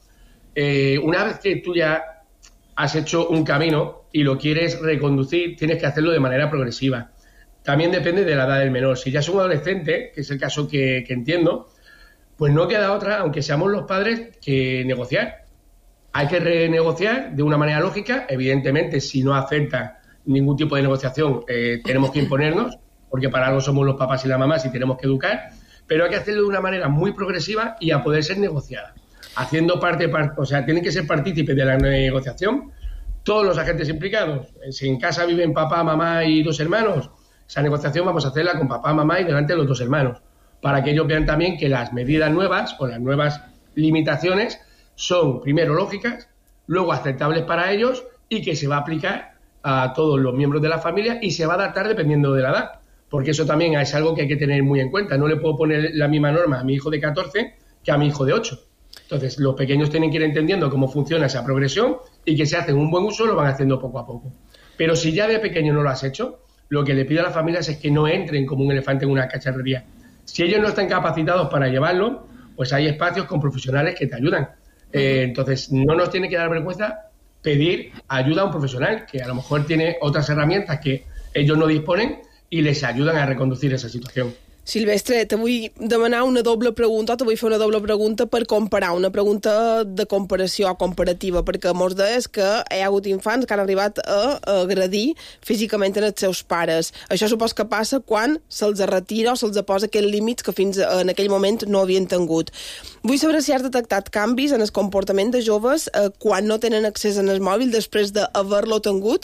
Eh, una vez que tú ya has hecho un camino y lo quieres reconducir, tienes que hacerlo de manera progresiva. También depende de la edad del menor. Si ya es un adolescente, que es el caso que, que entiendo, pues no queda otra, aunque seamos los padres, que negociar. Hay que renegociar de una manera lógica. Evidentemente, si no acepta ningún tipo de negociación, eh, tenemos que imponernos, porque para algo somos los papás y las mamás y tenemos que educar, pero hay que hacerlo de una manera muy progresiva y a poder ser negociada. Haciendo parte, o sea, tienen que ser partícipes de la negociación todos los agentes implicados. Si en casa viven papá, mamá y dos hermanos, esa negociación vamos a hacerla con papá, mamá y delante de los dos hermanos, para que ellos vean también que las medidas nuevas o las nuevas limitaciones son primero lógicas, luego aceptables para ellos y que se va a aplicar a todos los miembros de la familia y se va a adaptar dependiendo de la edad, porque eso también es algo que hay que tener muy en cuenta. No le puedo poner la misma norma a mi hijo de catorce que a mi hijo de ocho. Entonces, los pequeños tienen que ir entendiendo cómo funciona esa progresión y que si hacen un buen uso lo van haciendo poco a poco. Pero si ya de pequeño no lo has hecho, lo que le pido a las familias es que no entren como un elefante en una cacharrería. Si ellos no están capacitados para llevarlo, pues hay espacios con profesionales que te ayudan. Eh, entonces, no nos tiene que dar vergüenza pedir ayuda a un profesional que a lo mejor tiene otras herramientas que ellos no disponen y les ayudan a reconducir esa situación. Silvestre, te vull demanar una doble pregunta, te vull fer una doble pregunta per comparar, una pregunta de comparació comparativa, perquè mos deies que hi ha hagut infants que han arribat a agredir físicament els seus pares. Això supos que passa quan se'ls retira o se'ls posa aquells límits que fins en aquell moment no havien tingut. Vull saber si has detectat canvis en el comportament de joves eh, quan no tenen accés en el mòbil després d'haver-lo tingut,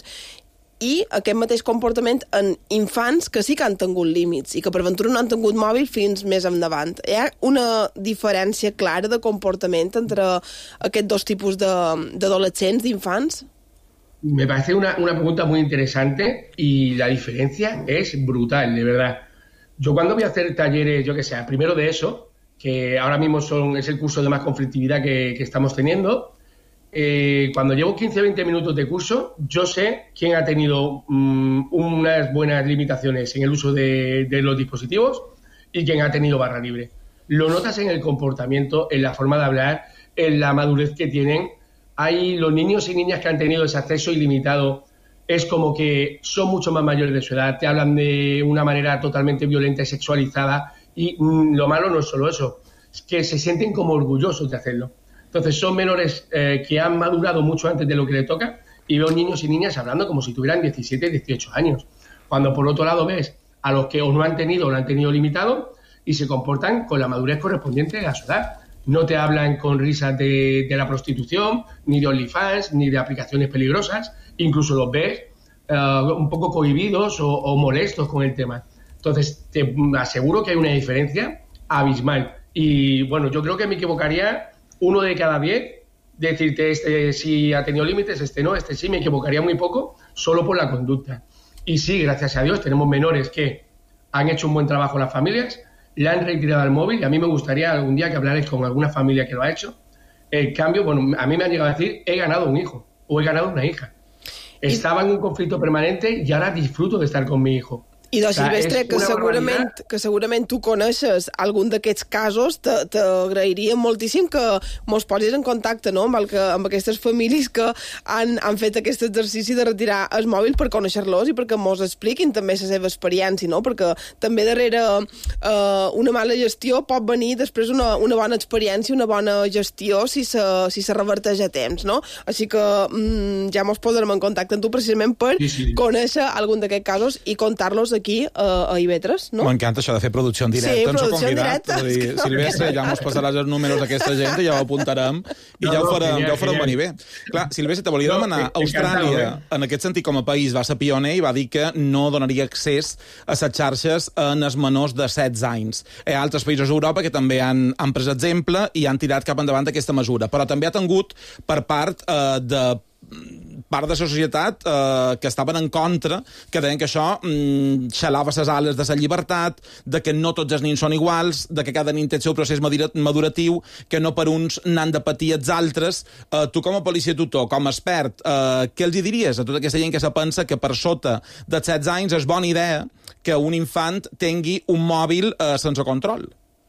i aquest mateix comportament en infants que sí que han tingut límits i que per ventura no han tingut mòbil fins més endavant. Hi ha una diferència clara de comportament entre aquests dos tipus d'adolescents, d'infants? Me parece una, una pregunta muy interesante y la diferencia es brutal, de verdad. Yo cuando voy a hacer talleres, yo que sé, primero de eso, que ahora mismo son, es el curso de más conflictividad que, que estamos teniendo, Eh, cuando llevo quince a veinte minutos de curso, yo sé quién ha tenido um, unas buenas limitaciones en el uso de, de los dispositivos y quién ha tenido barra libre. Lo notas en el comportamiento, en la forma de hablar, en la madurez que tienen. Hay los niños y niñas que han tenido ese acceso ilimitado, es como que son mucho más mayores de su edad, te hablan de una manera totalmente violenta y sexualizada, y mm, lo malo no es solo eso, es que se sienten como orgullosos de hacerlo. Entonces son menores eh, que han madurado mucho antes de lo que le toca, y veo niños y niñas hablando como si tuvieran diecisiete, dieciocho años. Cuando por otro lado ves a los que o no han tenido o no han tenido limitado y se comportan con la madurez correspondiente a su edad. No te hablan con risas de, de la prostitución, ni de OnlyFans, ni de aplicaciones peligrosas. Incluso los ves uh, un poco cohibidos o, o molestos con el tema. Entonces te aseguro que hay una diferencia abismal. Y bueno, yo creo que me equivocaría uno de cada diez, decirte este sí ha tenido límites, este no, este sí, me equivocaría muy poco, solo por la conducta. Y sí, gracias a Dios, tenemos menores que han hecho un buen trabajo las familias, le han retirado el móvil, y a mí me gustaría algún día que hablarais con alguna familia que lo ha hecho. El cambio, bueno, a mí me han llegado a decir, he ganado un hijo, o he ganado una hija. Estaba en un conflicto permanente y ahora disfruto de estar con mi hijo. I doncs, Silvestre, que segurament, que segurament tu coneixes algun d'aquests casos, t'agrairia moltíssim que mos posis en contacte, no?, amb, el que, amb aquestes famílies que han, han fet aquest exercici de retirar el mòbil per conèixer-los i perquè mos expliquin també la seva experiència, no?, perquè també darrere eh, una mala gestió pot venir després una, una bona experiència, una bona gestió si se, si se reverteix a temps, no? Així que mm, ja mos posarem en contacte amb tu precisament per sí, sí. conèixer algun d'aquests casos i contar-los aquí aquí uh, a I V tres, no? M'encanta això de fer producció en directe. Sí, producció en directe. Dir, Silvestre, ja mos passaràs els números d'aquesta gent i ja ho apuntarem i no, ja ho farem, ja ho farem venir bé. Clar, Silvestre, te volia no, demanar, Austràlia, en aquest sentit com a país, va ser pioner i va dir que no donaria accés a les xarxes en els menors de setze anys. Hi ha altres països d'Europa que també han, han pres exemple i han tirat cap endavant aquesta mesura, però també ha tingut per part eh, de part de la societat eh, que estaven en contra, que deien que això mm, xalava les ales de la llibertat, de que no tots els nens són iguals, de que cada nen té el seu procés maduratiu, que no per uns n'han de patir els altres. Eh, tu com a policia tutor, com a expert, eh, què els diries a tota aquesta gent que se pensa que per sota dels setze anys és bona idea que un infant tingui un mòbil eh, sense control?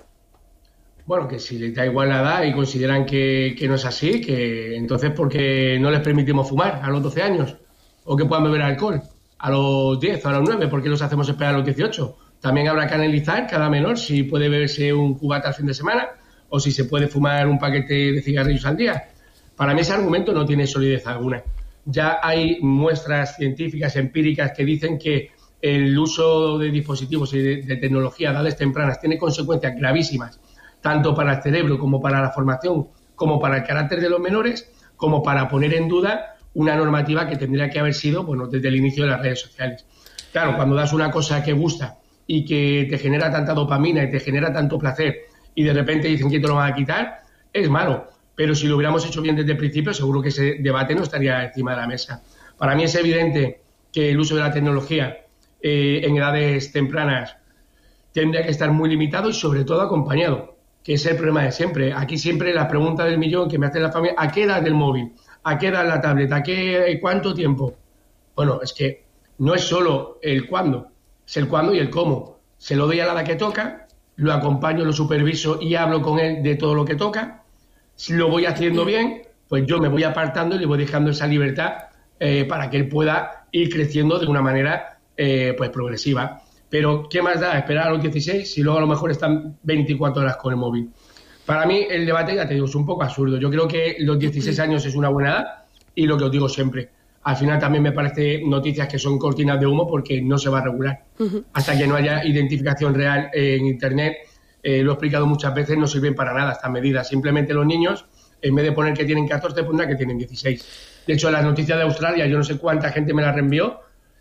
Bueno, que si les da igual la edad y consideran que, que no es así, que entonces ¿por qué no les permitimos fumar a los doce años? O que puedan beber alcohol a los diez o a los nueve, ¿por qué los hacemos esperar a los dieciocho? También habrá que analizar cada menor si puede beberse un cubata al fin de semana o si se puede fumar un paquete de cigarrillos al día. Para mí ese argumento no tiene solidez alguna. Ya hay muestras científicas, empíricas, que dicen que el uso de dispositivos y de, de tecnología a edades tempranas tiene consecuencias gravísimas, tanto para el cerebro como para la formación, como para el carácter de los menores, como para poner en duda una normativa que tendría que haber sido, bueno, desde el inicio de las redes sociales. Claro, cuando das una cosa que gusta y que te genera tanta dopamina y te genera tanto placer y de repente dicen que te lo van a quitar, es malo. Pero si lo hubiéramos hecho bien desde el principio, seguro que ese debate no estaría encima de la mesa. Para mí es evidente que el uso de la tecnología eh, en edades tempranas tendría que estar muy limitado y sobre todo acompañado, que es el problema de siempre. Aquí siempre la pregunta del millón que me hace la familia, ¿a qué edad el móvil? ¿A qué edad la tableta? ¿A qué, cuánto tiempo? Bueno, es que no es solo el cuándo, es el cuándo y el cómo. Se lo doy a la edad que toca, lo acompaño, lo superviso y hablo con él de todo lo que toca. Si lo voy haciendo bien, pues yo me voy apartando y le voy dejando esa libertad eh, para que él pueda ir creciendo de una manera eh, pues progresiva. Pero, ¿qué más da esperar a los dieciséis si luego a lo mejor están veinticuatro horas con el móvil? Para mí, el debate, ya te digo, es un poco absurdo. Yo creo que los dieciséis años es una buena edad y lo que os digo siempre, al final también me parece noticias que son cortinas de humo porque no se va a regular. Uh-huh. Hasta que no haya identificación real en Internet, eh, lo he explicado muchas veces, no sirven para nada estas medidas. Simplemente los niños, en vez de poner que tienen catorce, pondrán que tienen dieciséis. De hecho, las noticias de Australia, yo no sé cuánta gente me las reenvió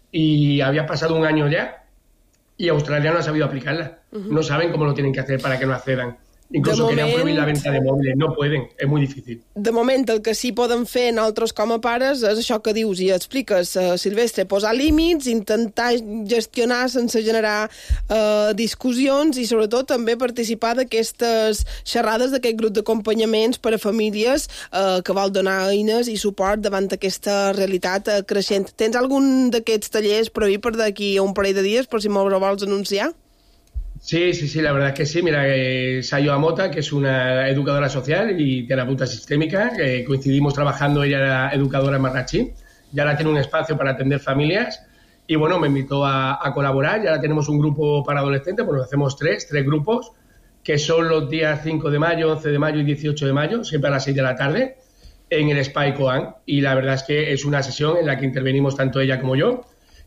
y había pasado un año ya, y Australia no ha sabido aplicarla. Uh-huh. No saben cómo lo tienen que hacer para que no accedan. Incluso querían prohibir la venta de mòbils. No poden, és molt difícil. De moment, el que sí poden fer nosaltres com a pares és això que dius i expliques, uh, Silvestre, posar límits, intentar gestionar sense generar uh, discussions i, sobretot, també participar d'aquestes xerrades, d'aquest grup d'acompanyaments per a famílies uh, que vol donar eines i suport davant d'aquesta realitat uh, creixent. Tens algun d'aquests tallers previst per d'aquí a un parell de dies, per si me'l vols anunciar? Sí, sí, sí, la verdad es que sí. Mira, eh, Sayo Amota, que es una educadora social y terapeuta sistémica, que coincidimos trabajando, ella era educadora en Marrachí, y ahora tiene un espacio para atender familias y bueno, me invitó a, a colaborar y ahora tenemos un grupo para adolescentes, bueno, hacemos tres, tres grupos, que son los días cinco de mayo, once de mayo y dieciocho de mayo, siempre a las seis de la tarde, en el Spa Coan, y la verdad es que es una sesión en la que intervenimos tanto ella como yo.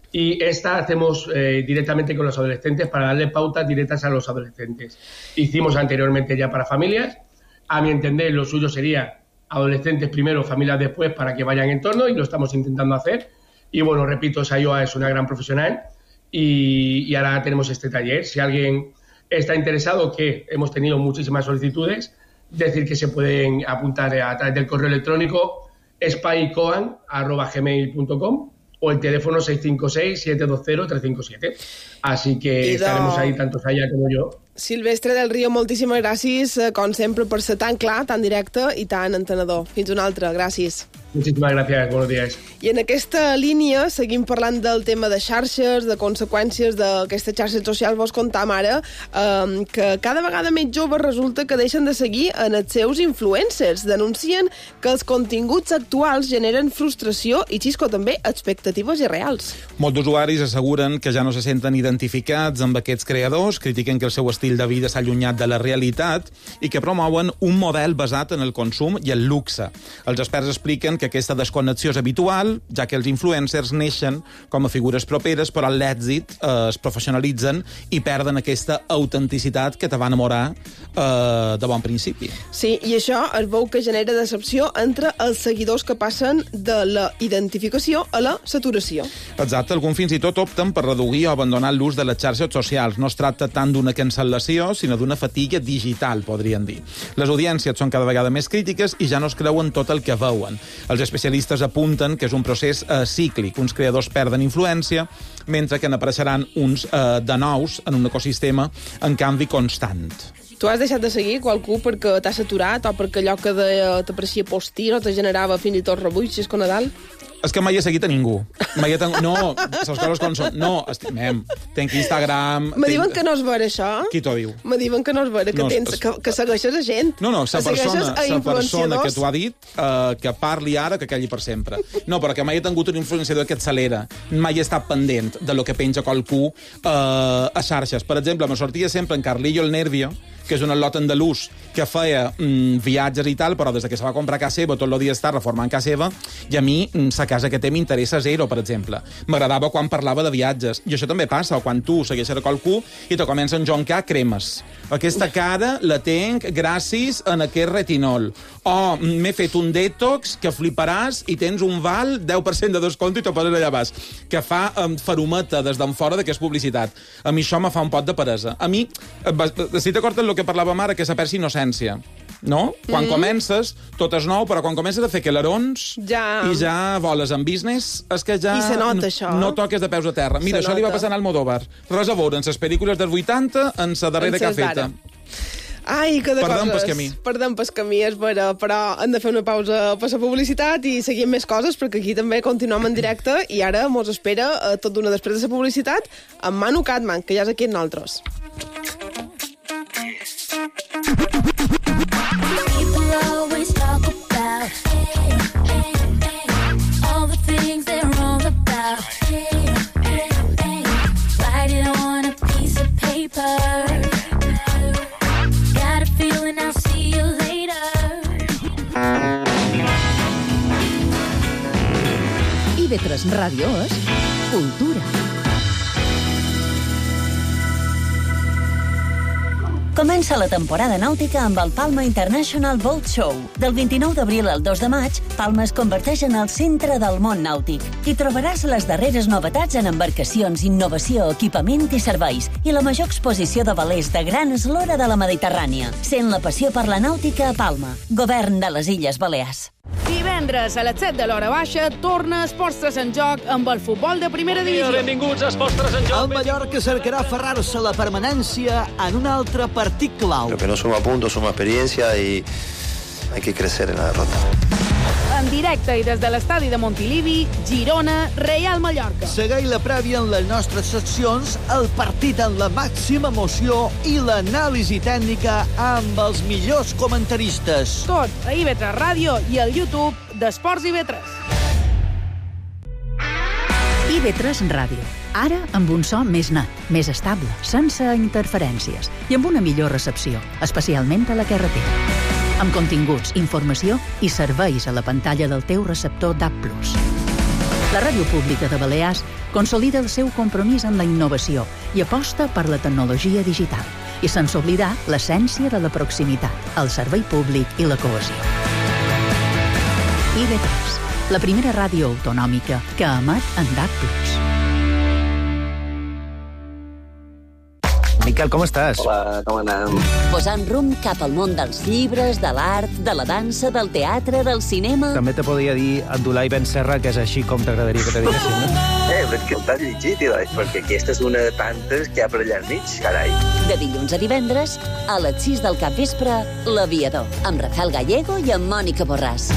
Y esta hacemos eh, directamente con los adolescentes para darle pautas directas a los adolescentes. Hicimos anteriormente ya para familias. A mi entender, lo suyo sería adolescentes primero, familias después, para que vayan en torno, y lo estamos intentando hacer. Y bueno, repito, Sayoa es una gran profesional y, y ahora tenemos este taller. Si alguien está interesado, que hemos tenido muchísimas solicitudes, decir que se pueden apuntar a través del correo electrónico spycoan arroba gmail punto com o el teléfono seis cinco seis, siete dos cero, tres cinco siete. Así que de... estaremos ahí, tanto Saya como yo. Silvestre del Río, moltíssimes gràcies, com sempre, per ser tan clar, tan directe i tan entenedor. Fins una altra, gràcies. Muchísimas gracias, buenos días. I en aquesta línia seguim parlant del tema de xarxes, de conseqüències d'aquestes xarxes socials. Vos contàvem ara eh, que cada vegada més joves resulta que deixen de seguir en els seus influencers. Denuncien que els continguts actuals generen frustració i, Xisco, també expectatives irreals. Molts usuaris asseguren que ja no se senten identificats amb aquests creadors, critiquen que el seu estil de vida s'ha allunyat de la realitat i que promouen un model basat en el consum i el luxe. Els experts expliquen que aquesta desconnexió és habitual, ja que els influencers neixen com a figures properes, però l'èxit eh, es professionalitzen i perden aquesta autenticitat que te va enamorar eh, de bon principi. Sí, i això es veu que genera decepció entre els seguidors que passen de la identificació a la saturació. Exacte, alguns fins i tot opten per reduir o abandonar l'ús de les xarxes socials. No es tracta tant d'una cancel·lació, sinó d'una fatiga digital, podríem dir. Les audiències són cada vegada més crítiques i ja no es creuen tot el que veuen. Els especialistes apunten que és un procés eh, cíclic. Uns creadors perden influència, mentre que n'apareixeran uns eh, de nous en un ecosistema en canvi constant. Tu has deixat de seguir qualcú perquè t'ha saturat o perquè allò que t'apareixia postir o te generava fins i tot rebuig, Xisco Nadal? És que mai he seguit a ningú. Mai he ten... No, les coses com són. No, estimem. Tenc Instagram... Me diuen tenc... que no és vera, això. Qui t'ho diu? Me diuen que no és vera, que, no, tens, es... que, que segueixes a gent. No, no, la persona, a persona que t'ho ha dit, uh, que parli ara, que calli per sempre. No, però que mai he tingut un influenciador que accelera. Mai he estat pendent de lo que penja qualcú uh, a xarxes. Per exemple, me sortia sempre en Carlillo el Nervio, que és un atlot andalús que feia mm, viatges i tal, però des que se va comprar casa seva, tot el dia està reformant casa seva, i a mi, sa casa que té, m'interessa zero, per exemple. M'agradava quan parlava de viatges. I això també passa, o quan tu segueixes a qualcú i te comencen a joncar cremes. Aquesta cara la tenc gràcies a aquest retinol. O m'he fet un detox que fliparàs i tens un val deu per cent de descompte i te poses allà baix. Que fa um, farumeta des d'en fora que és publicitat. A mi això me fa un pot de peresa. A mi, estic d'acord amb el que parlàvem ara, que és saber-se innocència. No? Quan mm. comences, tot és nou, però quan comences a fer quelerons ja. i ja voles en business, és que ja... I se nota, no, això. No toques de peus a terra. Mira, se això nota. Li va passar a Almodóvar. Res a veure, en les pel·lícules dels vuitanta, en la darrera que ha feta. Ai, que de Perdem coses. Perdem camí. Perdem pel camí, és vera, però hem de fer una pausa per la publicitat i seguim més coses, perquè aquí també continuem en directe i ara mos espera eh, tot d'una després de la publicitat amb Manu Catman, que ja és aquí amb nosaltres. Always talk about all the things they're wrong about. Write it on a piece of paper. Got a feeling I'll see you later. I ve tres Ràdio és Cultura. Comença la temporada nàutica amb el Palma International Boat Show. Del vint-i-nou d'abril al dos de maig, Palma es converteix en el centre del món nàutic. Hi trobaràs les darreres novetats en embarcacions, innovació, equipament i serveis, i la major exposició de velers de gran eslora de la Mediterrània. Sent la passió per la nàutica a Palma, govern de les Illes Balears. Divendres a les set de l'hora baixa torna Esports tres en joc amb el futbol de primera divisió. Benvinguts a Esports tres en joc. El Mallorca cercarà aferrar-se a la permanència en un altre partit clau. Lo que no suma puntos, suma experiencia y hay que crecer en la derrota. En directe i des de l'estadi de Montilivi, Girona, Real Mallorca. Segueix la prèvia en les nostres seccions, el partit en la màxima emoció i l'anàlisi tècnica amb els millors comentaristes. Tot a I V tres Ràdio i al YouTube d'Esports I V tres. I V tres Ràdio. Ara amb un so més net, més estable, sense interferències i amb una millor recepció, especialment a la carretera. Amb continguts, informació i serveis a la pantalla del teu receptor D A B plus. La Ràdio Pública de Balears consolida el seu compromís amb la innovació i aposta per la tecnologia digital, i sense oblidar l'essència de la proximitat, el servei públic i la cohesió. I V tres, la primera ràdio autonòmica que emet en D A B plus. Miquel, com estàs? Hola, com anem? Posant rumb cap al món dels llibres, de l'art, de la dansa, del teatre, del cinema... També te podria dir Abdulai Ben Serra, que és així com t'agradaria que te diguessin, no? Eh, perquè t'has llegit, perquè aquesta és una de tantes que hi ha per allà al mig, carai. De dilluns a divendres, a les sis del capvespre, L'Aviador, amb Rafael Gallego i amb Mònica Borràs.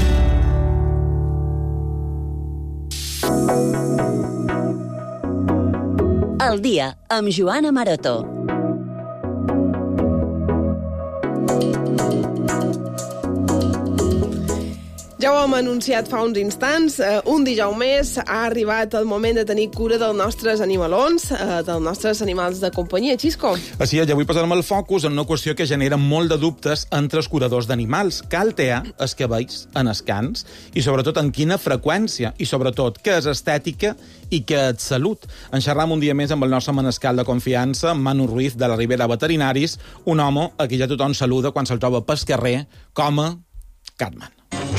El dia, amb Joana Maroto. Ja ho hem anunciat fa uns instants, eh, un dijous més ha arribat el moment de tenir cura dels nostres animalons, eh, dels nostres animals de companyia. Xisco? Així és, i avui posarem el focus en una qüestió que genera molt de dubtes entre els curadors d'animals. Cal tear els cabells en els cans i sobretot en quina freqüència i sobretot què és estètica i què és salut. En xerram un dia més amb el nostre manescal de confiança, Manu Ruiz de la Ribera Veterinaris, un home a qui ja tothom saluda quan se'l troba pel carrer com a Catman.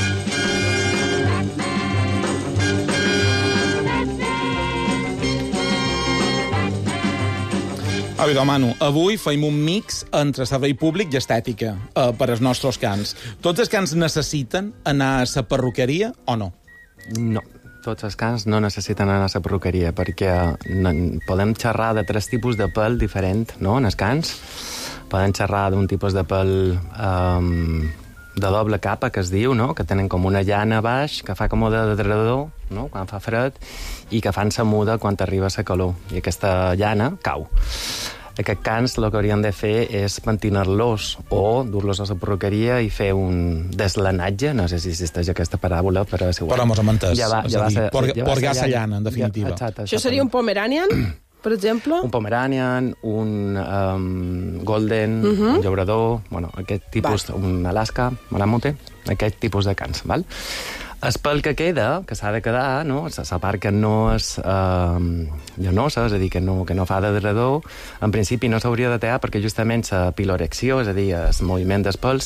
Aviam, Manu, avui feim un mix entre servei públic i estètica eh, per als nostres cans. Tots els cans necessiten anar a la perruqueria o no? No, tots els cans no necessiten anar a la perruqueria perquè no, podem xerrar de tres tipus de pèl diferent, no?, en els cans. Podem xerrar d'un tipus de pèl um, de doble capa, que es diu, no?, que tenen com una llana baix, que fa com de dredador, no?, quan fa fred, i que fan sa muda quan arriba la calor. I aquesta llana cau. Aquests cans el que haurien de fer és pentinar-los o dur-los a la perruqueria i fer un deslanatge, no sé si existeix aquesta paràbola, però és igual. Però mos hem entès. Ja va, ja va ser, porgar la llana, en definitiva. Ja, exacte, això seria un Pomeranian, per exemple? Un Pomeranian, un um, Golden, uh -huh. un llaurador, bueno, aquest tipus, va. Un Alaska, Malamute, aquest tipus de cans, val? El pèl que queda, que s'ha de quedar, no?, la part que no és eh, llanosa, és a dir, que no, que no fa de dredador, en principi no s'hauria de tallar perquè justament la pilorecció, és a dir, el moviment dels pèls,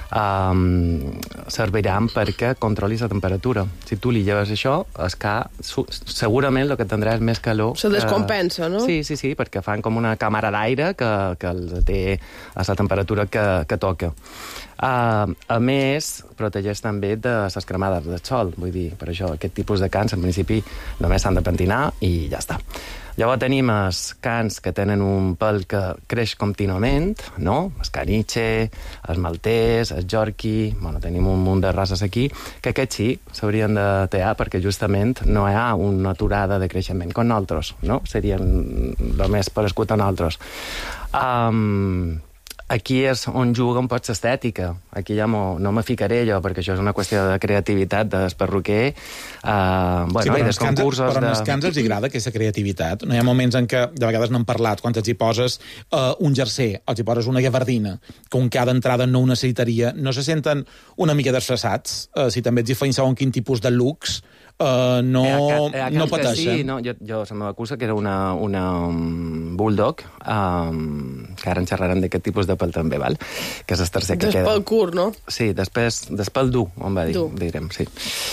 eh, serviran perquè controlis la temperatura. Si tu li lleves això, es ca, segurament el que tindrà és més calor. Se descompensa, no? Sí, sí, sí, perquè fan com una càmera d'aire que, que els té a la temperatura que, que toca. Uh, a més, protegeix també de les cremades del sol, vull dir, per això aquest tipus de cans en principi només s'han de pentinar i ja està. Llavors tenim els cans que tenen un pèl que creix contínuament, no? El caniche, els maltès, el yorkie, bueno, tenim un munt de races aquí, que aquests sí s'haurien de tallar perquè justament no hi ha una aturada de creixement com nosaltres, no? Serien el més parescut a nosaltres. Um, Aquí és on juga un poc l'estètica. Aquí ja no me ficaré jo, perquè això és una qüestió de creativitat del perruquer. Uh, bueno, sí, i dels concursos... Però de... als cans els agrada aquesta creativitat. No hi ha moments en què, de vegades n'hem parlat, quan els hi poses uh, un jersei, els hi poses una gavardina, que un cada entrada no ho necessitaria, no se senten una mica desfasats? Uh, si també els hi feien segon quin tipus de looks, Uh, no, eh, a, a no pateixen. Sí, no, jo, jo se m'acusa que era una, una um, bulldog, um, que ara en xerrarem d'aquest tipus de pèl també, val? Que és el tercer que queda. Despèl curt, no? Sí, després, despèl dur, on va dir, dur. direm, sí.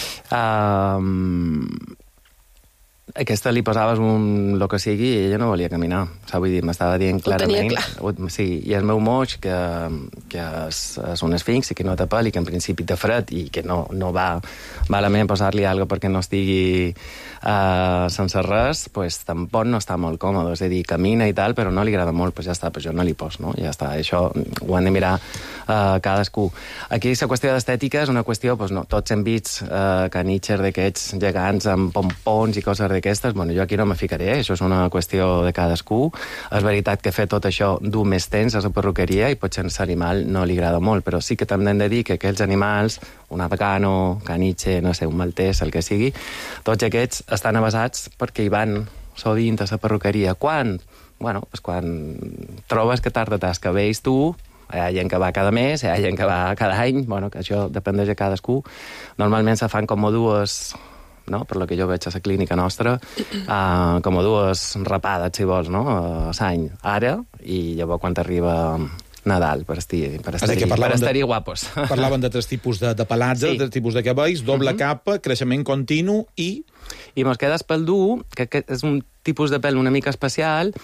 Um, aquesta li posaves un lo que sigui i ella no volia caminar. O sigui, vull dir, m'estava dient clarament... Clar. Sí, i el meu moix, que, que és, és un esfinx i que no té pèl i que en principi té fred i que no, no va malament posar-li alguna perquè no estigui uh, sense res, pues, tampoc no està molt còmode. És a dir, camina i tal, però no li agrada molt, pues ja està, pues jo no li pos, no? Ja està, això ho han de mirar uh, cadascú. Aquí la qüestió d'estètica és una qüestió, pues no, tots hem vist uh, caniches d'aquests gegants amb pompons i coses d'aquestes, bueno, jo aquí no me ficaré, això és una qüestió de cadascú. És veritat que fer tot això dur més temps a la perruqueria i potser a l'animal no li agrada molt, però sí que també hem de dir que aquells animals, un afgano, caniche, no sé, un maltès, el que sigui, tots aquests estan avasats perquè hi van sovint a la perruqueria. Quan? Bueno, pues quan trobes que t'has de tascar cabells tu, hi ha gent que va cada mes, hi ha gent que va cada any, bueno, que això depèn de cadascú. Normalment se fan com dues... no? Per lo que jo veig a la clínica nostra, uh, com dues rapades, si vols, no? A l'any. Ara, i llavors quan arriba Nadal, per estar-hi per estar per estar guapos. Parlaven de tres tipus de, de pelats, sí. de tres tipus de cabells, doble uh -huh. capa, creixement continu i... I mos queda el pèl dur, que és un tipus de pèl una mica especial,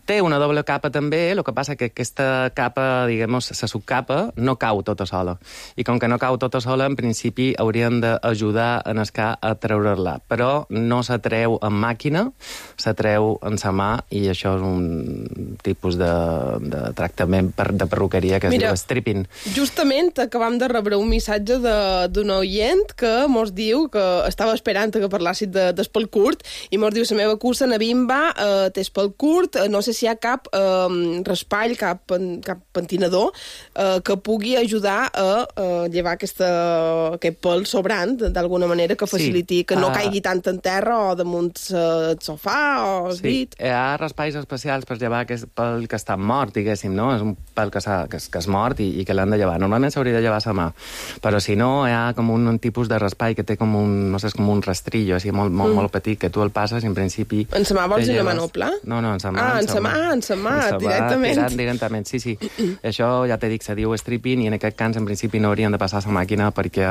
Té una doble capa també, el que passa que aquesta capa, diguem, la subcapa, no cau tota sola. I com que no cau tota sola, en principi haurien d'ajudar en el ca a treure-la. Però no s'atreu en màquina, s'atreu en sa mà, i això és un tipus de, de tractament per, de perruqueria que es Mira, diu stripping. Justament acabam de rebre un missatge d'un oient que mos diu que estava esperant que parlàssim de, del pèl curt i mos diu: la meva cursa na bimba eh, té el pèl curt, no sé si hi ha cap eh, raspall, cap, cap pentinador eh, que pugui ajudar a eh, llevar aquesta, aquest pèl sobrant, d'alguna manera, que faciliti sí. que no uh... caigui tant en terra o damunt el sofà o el sí. llit. Hi ha raspalls especials per llevar aquest pèl que està mort, diguéssim, no? És un pèl que, que, és, que és mort i, i que l'han de llevar. Normalment s'hauria de llevar a la mà, però si no, hi ha com un, un tipus de raspall que té com un, no sé, com un rastrillo, així molt, molt, mm. molt petit, que tu el passes i en principi... En sa mà vols dir una manopla? No, no, en sa mà. Ah, en sa mà, en sa mà, directament. Tirant directament, sí, sí. Això ja t'he dit, se diu stripping, i en aquest cas, en principi, no haurien de passar a la màquina perquè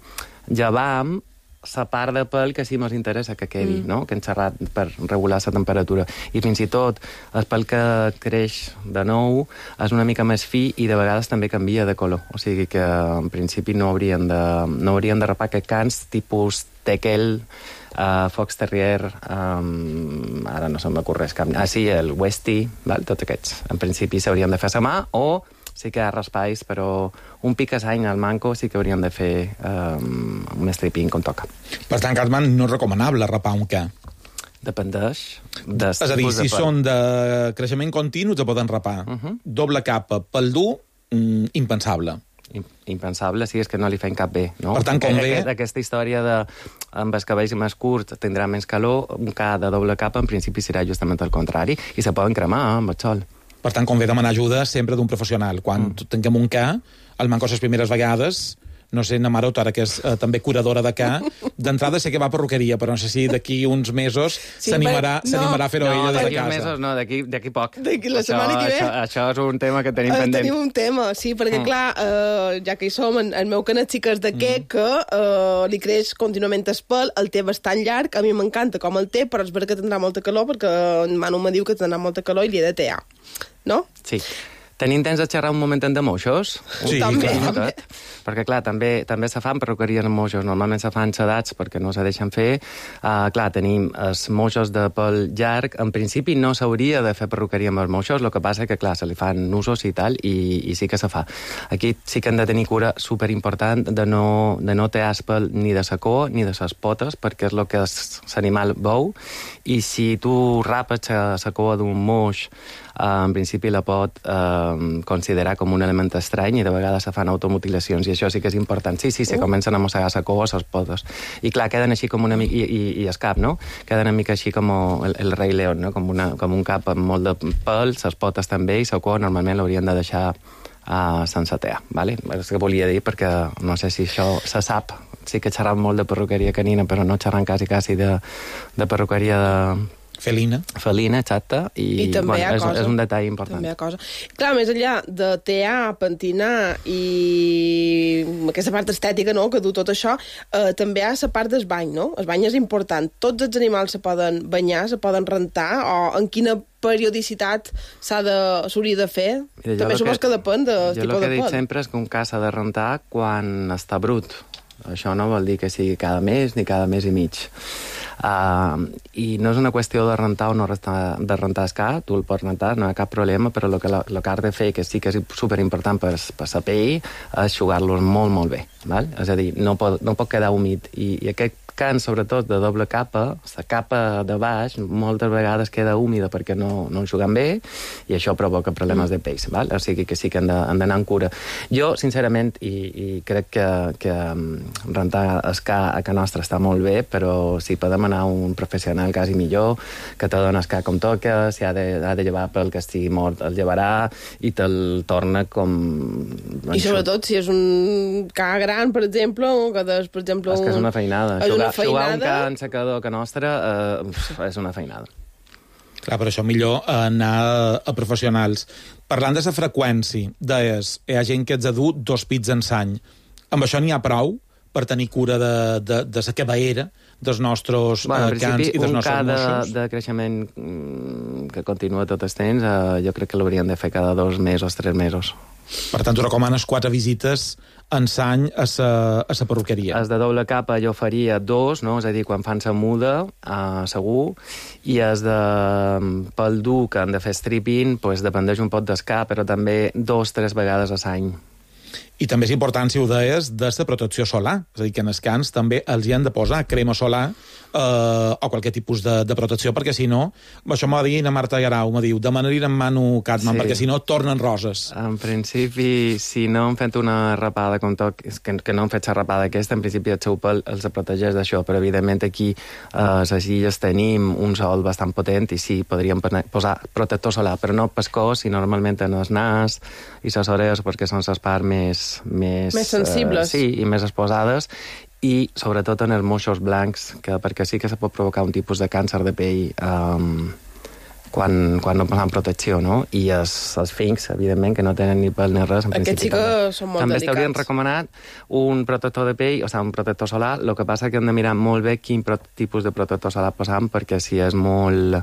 llevam la part de pèl que sí mos interessa que quedi, mm. no? Que hem xerrat per regular la temperatura. I fins i tot el pèl que creix de nou és una mica més fi i de vegades també canvia de color. O sigui que en principi no haurien de, no haurien de rapar aquests cans tipus tequel, uh, Fox Terrier, um, ara no se m'ocorre cap... Ah, sí, el Westie, val? Tots aquests. En principi s'haurien de fer a la mà o sí que hi ha raspalls, però un picassany al manco sí que haurien de fer um, un stripping com toca. Per tant, Cartman, no és recomanable rapar un ca. Dependeix. De és a dir, si de són de creixement continu, se poden rapar. Uh -huh. Doble capa pel dur, mm, impensable. Impensable, sí, és que no li feim cap bé, no? Per tant, com bé... Aquesta història de amb els cabells més curts tindrà menys calor, un ca de doble capa en principi serà justament el contrari, i se poden cremar amb el sol. Per tant, convé demanar ajuda sempre d'un professional. Quan mm. tinguem un ca, el manco les primeres vegades, no sé, na Marot, ara que és eh, també curadora de ca, d'entrada sé que va a perruqueria, però no sé si d'aquí uns mesos sí, s'animarà no, a fer-ho no, ella des de casa. No, d'aquí uns mesos no, d'aquí poc. D'aquí la setmana que ve. Això, això és un tema que tenim uh, pendent. Tenim un tema, sí, perquè, mm. clar, uh, ja que hi som, en, el meu canet sí que és de què, mm. que uh, li creix contínuament el pèl, el té bastant llarg, a mi m'encanta com el té, però és veritat que tindrà molta calor, perquè en Manu me diu que tindrà molta calor i li he de tear. No? Sí. Tenim temps de xerrar un momentet de moixos? Sí, també. també. Perquè, clar, també també se fan perruqueries amb moixos. Normalment se fan sedats perquè no se deixen fer. Uh, clar, tenim els moixos de pèl llarg. En principi no s'hauria de fer perruqueria amb els moixos, el que passa que, clar, se li fan nusos i tal, i, i sí que se fa. Aquí sí que hem de tenir cura superimportant de no, de no tear el pèl ni de la cua ni de les potes, perquè és el que l'animal veu, i si tu rapes la cua d'un moix, Uh, en principi la pot uh, considerar com un element estrany i de vegades se fan automutilacions i això sí que és important. Sí, sí, se uh. comencen a mossegar la cua o les potes. I clar, queden així com una mica... I, i, i el cap, no? Queden una mica així com el, el rei León, no? Com, una, com un cap amb molt de pèl, les potes també, i la cua normalment l'haurien de deixar uh, sense tear, ¿vale? És que volia dir perquè no sé si això se sap. Sí que xerram molt de perruqueria canina, però no xerram quasi, quasi de, de perruqueria de... Felina. Felina, exacte. I, I també bueno, hi ha és, cosa. És un detall important. També hi ha cosa. Clar, més enllà de tear, pentinar i aquesta part estètica, no?, que du tot això, eh, també hi ha la part del bany, no? El bany és important. Tots els animals se poden banyar, se poden rentar, o en quina periodicitat s'hauria de, de fer? Mira, també supos que, que depèn del tipus de pèl. Jo el que he dit sempre és que un ca s'ha de rentar quan està brut. Això no vol dir que sigui cada mes ni cada mes i mig. Uh, I no és una qüestió de rentar o no rentar, de rentar el ca, tu el pots rentar, no hi ha cap problema, però el que, el que has de fer, que sí que és superimportant per, per la pell, és jugar-los molt, molt bé. Val? És a dir, no pot, no pot quedar humit. I, i aquest can, sobretot, de doble capa, la capa de baix, moltes vegades queda húmida perquè no, no juguen bé, i això provoca problemes de peix. Val? O sigui que sí que han d'anar en cura. Jo, sincerament, i, i crec que, que rentar el ca a ca nostra està molt bé, però si podem anar a un professional quasi millor, que te dona el ca com toca, si ha de, ha de llevar pel que estigui mort, el llevarà i te'l torna com... I sobretot si és un ca gran, per exemple, o que és, per exemple... És que és una feinada. És una Jugar, jugar un ca en secador que nostre eh, és una feinada. Clar, per això millor anar a professionals. Parlant de la freqüència, deies, hi ha gent que ets de dur dos pits en l'any. Amb això n'hi ha prou per tenir cura de, de, de la cabaera dels nostres bueno, uh, cans i dels nostres moixos. Un ca de, de creixement mm, que continua tot el temps, uh, jo crec que l'haurien de fer cada dos mesos, tres mesos. Per tant, tu recomanes quatre visites en l'any a la a la perruqueria. Els de doble capa jo faria dos, no? És a dir, quan fan la muda, uh, segur, i els de pel dur, que han de fer stripping, pues, dependeix un poc del cap, però també dos, tres vegades a l'any. I també és important, si ho deies, de la protecció solar. És a dir, que en els cans també els hi han de posar crema solar eh, o qualsevol tipus de, de protecció, perquè si no, això m'ho va dir na Marta Garau, m'ho diu, demanaria en Manu Catman, sí. perquè si no tornen roses. En principi, si no han fet una rapada, com tot, que, que no han fet la rapada aquesta, en principi el seu pèl els protegeix d'això, però evidentment aquí eh, a les illes tenim un sol bastant potent i sí, podríem posar protector solar, però no pel cos, i normalment en els nas i les orelles, perquè són les parts més més, més sensibles. Eh, sí, i més exposades, i sobretot en els moixos blancs, que, perquè sí que se pot provocar un tipus de càncer de pell um, quan, quan no posen protecció, no? I els, els fincs, evidentment, que no tenen ni pèl ni res, en Aquests principi sí que també. són molt també delicats. t'haurien recomanat un protector de pell, o sigui, un protector solar, el que passa que hem de mirar molt bé quin tipus de protector solar posam, perquè si és molt...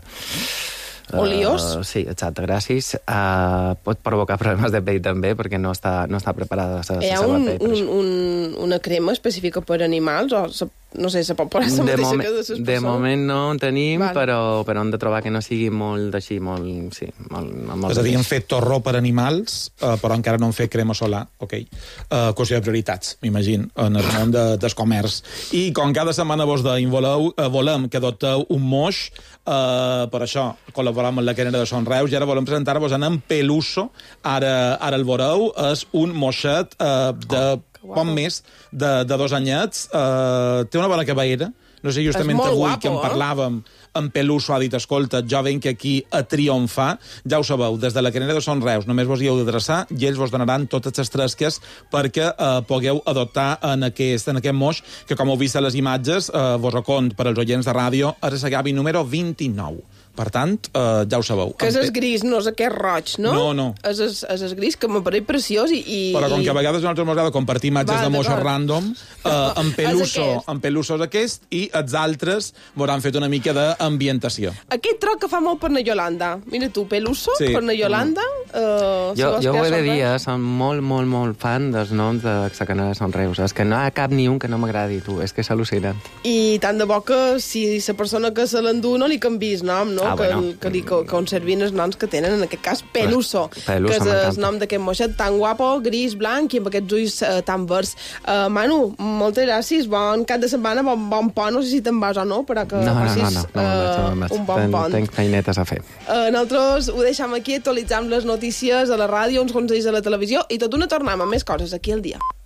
Oliós? Uh, sí, exacte, gràcies. Uh, pot provocar problemes de pell també, perquè no està, no està preparada la seva Hi ha un, un, un, una crema específica per animals? O se, no sé, se pot posar la mateixa moment, que de les persones? De moment no en tenim, vale. però, però hem de trobar que no sigui molt així, molt... Sí, molt, molt és a dir, hem fet torró per animals, uh, però encara no hem fet crema solar, ok? Uh, qüestió de prioritats, m'imagino, en el món de, del comerç. I com cada setmana vos deim, voleu, uh, volem que adopteu un moix, uh, per això col·laborem amb la cadena de Son Reus, i ara volem presentar-vos en Peluso, ara, ara el veureu, és un moixet uh, de oh, poc més de, de dos anyets, uh, té una bona cabaera, no sé, justament avui guapo, que en parlàvem, en Peluso ha dit, escolta, jo venc aquí a triomfar, ja ho sabeu, des de la cadena de Son Reus només vos hi heu d'adreçar i ells vos donaran totes les tresques perquè eh, pugueu adoptar en aquest, en aquest moix, que com heu vist a les imatges, eh, vos recont per als oients de ràdio, és el gavi número vint-i-nou. Per tant, eh, ja ho sabeu. Que és el gris, no és aquest roig, no? No, no. És el, és el gris, que m'apareix preciós i... i... Però com que a vegades nosaltres m'agrada compartir imatges Va, de moixos random, eh, en Peluso en Peluso és aquest, i els altres veuran fet una mica d'ambientació. Aquest troc que fa molt per na Yolanda. Mira tu, Peluso, sí. per na Yolanda. Eh, jo jo ho he de dir, eh, som molt, molt, molt fan dels noms de la canalla de Son Reus. És que no hi ha cap ni un que no m'agradi, tu. És que és al·lucinant. I tant de bo que si la persona que se l'endú no li canvis nom, no? Ah, que, bueno. que li conservin els noms que tenen, en aquest cas Peluso, Peluso que és el nom d'aquest moixet tan guapo, gris, blanc i amb aquests ulls uh, tan verds. Uh, Manu, moltes gràcies, bon cap de setmana, bon, bon pont, no sé si te'n vas o no, però que no, no, passis no, no, no, no, no, uh, un bon ten, pont. Tenc feinetes a fer. Uh, nosaltres ho deixem aquí, actualitzam les notícies a la ràdio, uns consells a la televisió i tot una tornem amb més coses aquí al dia.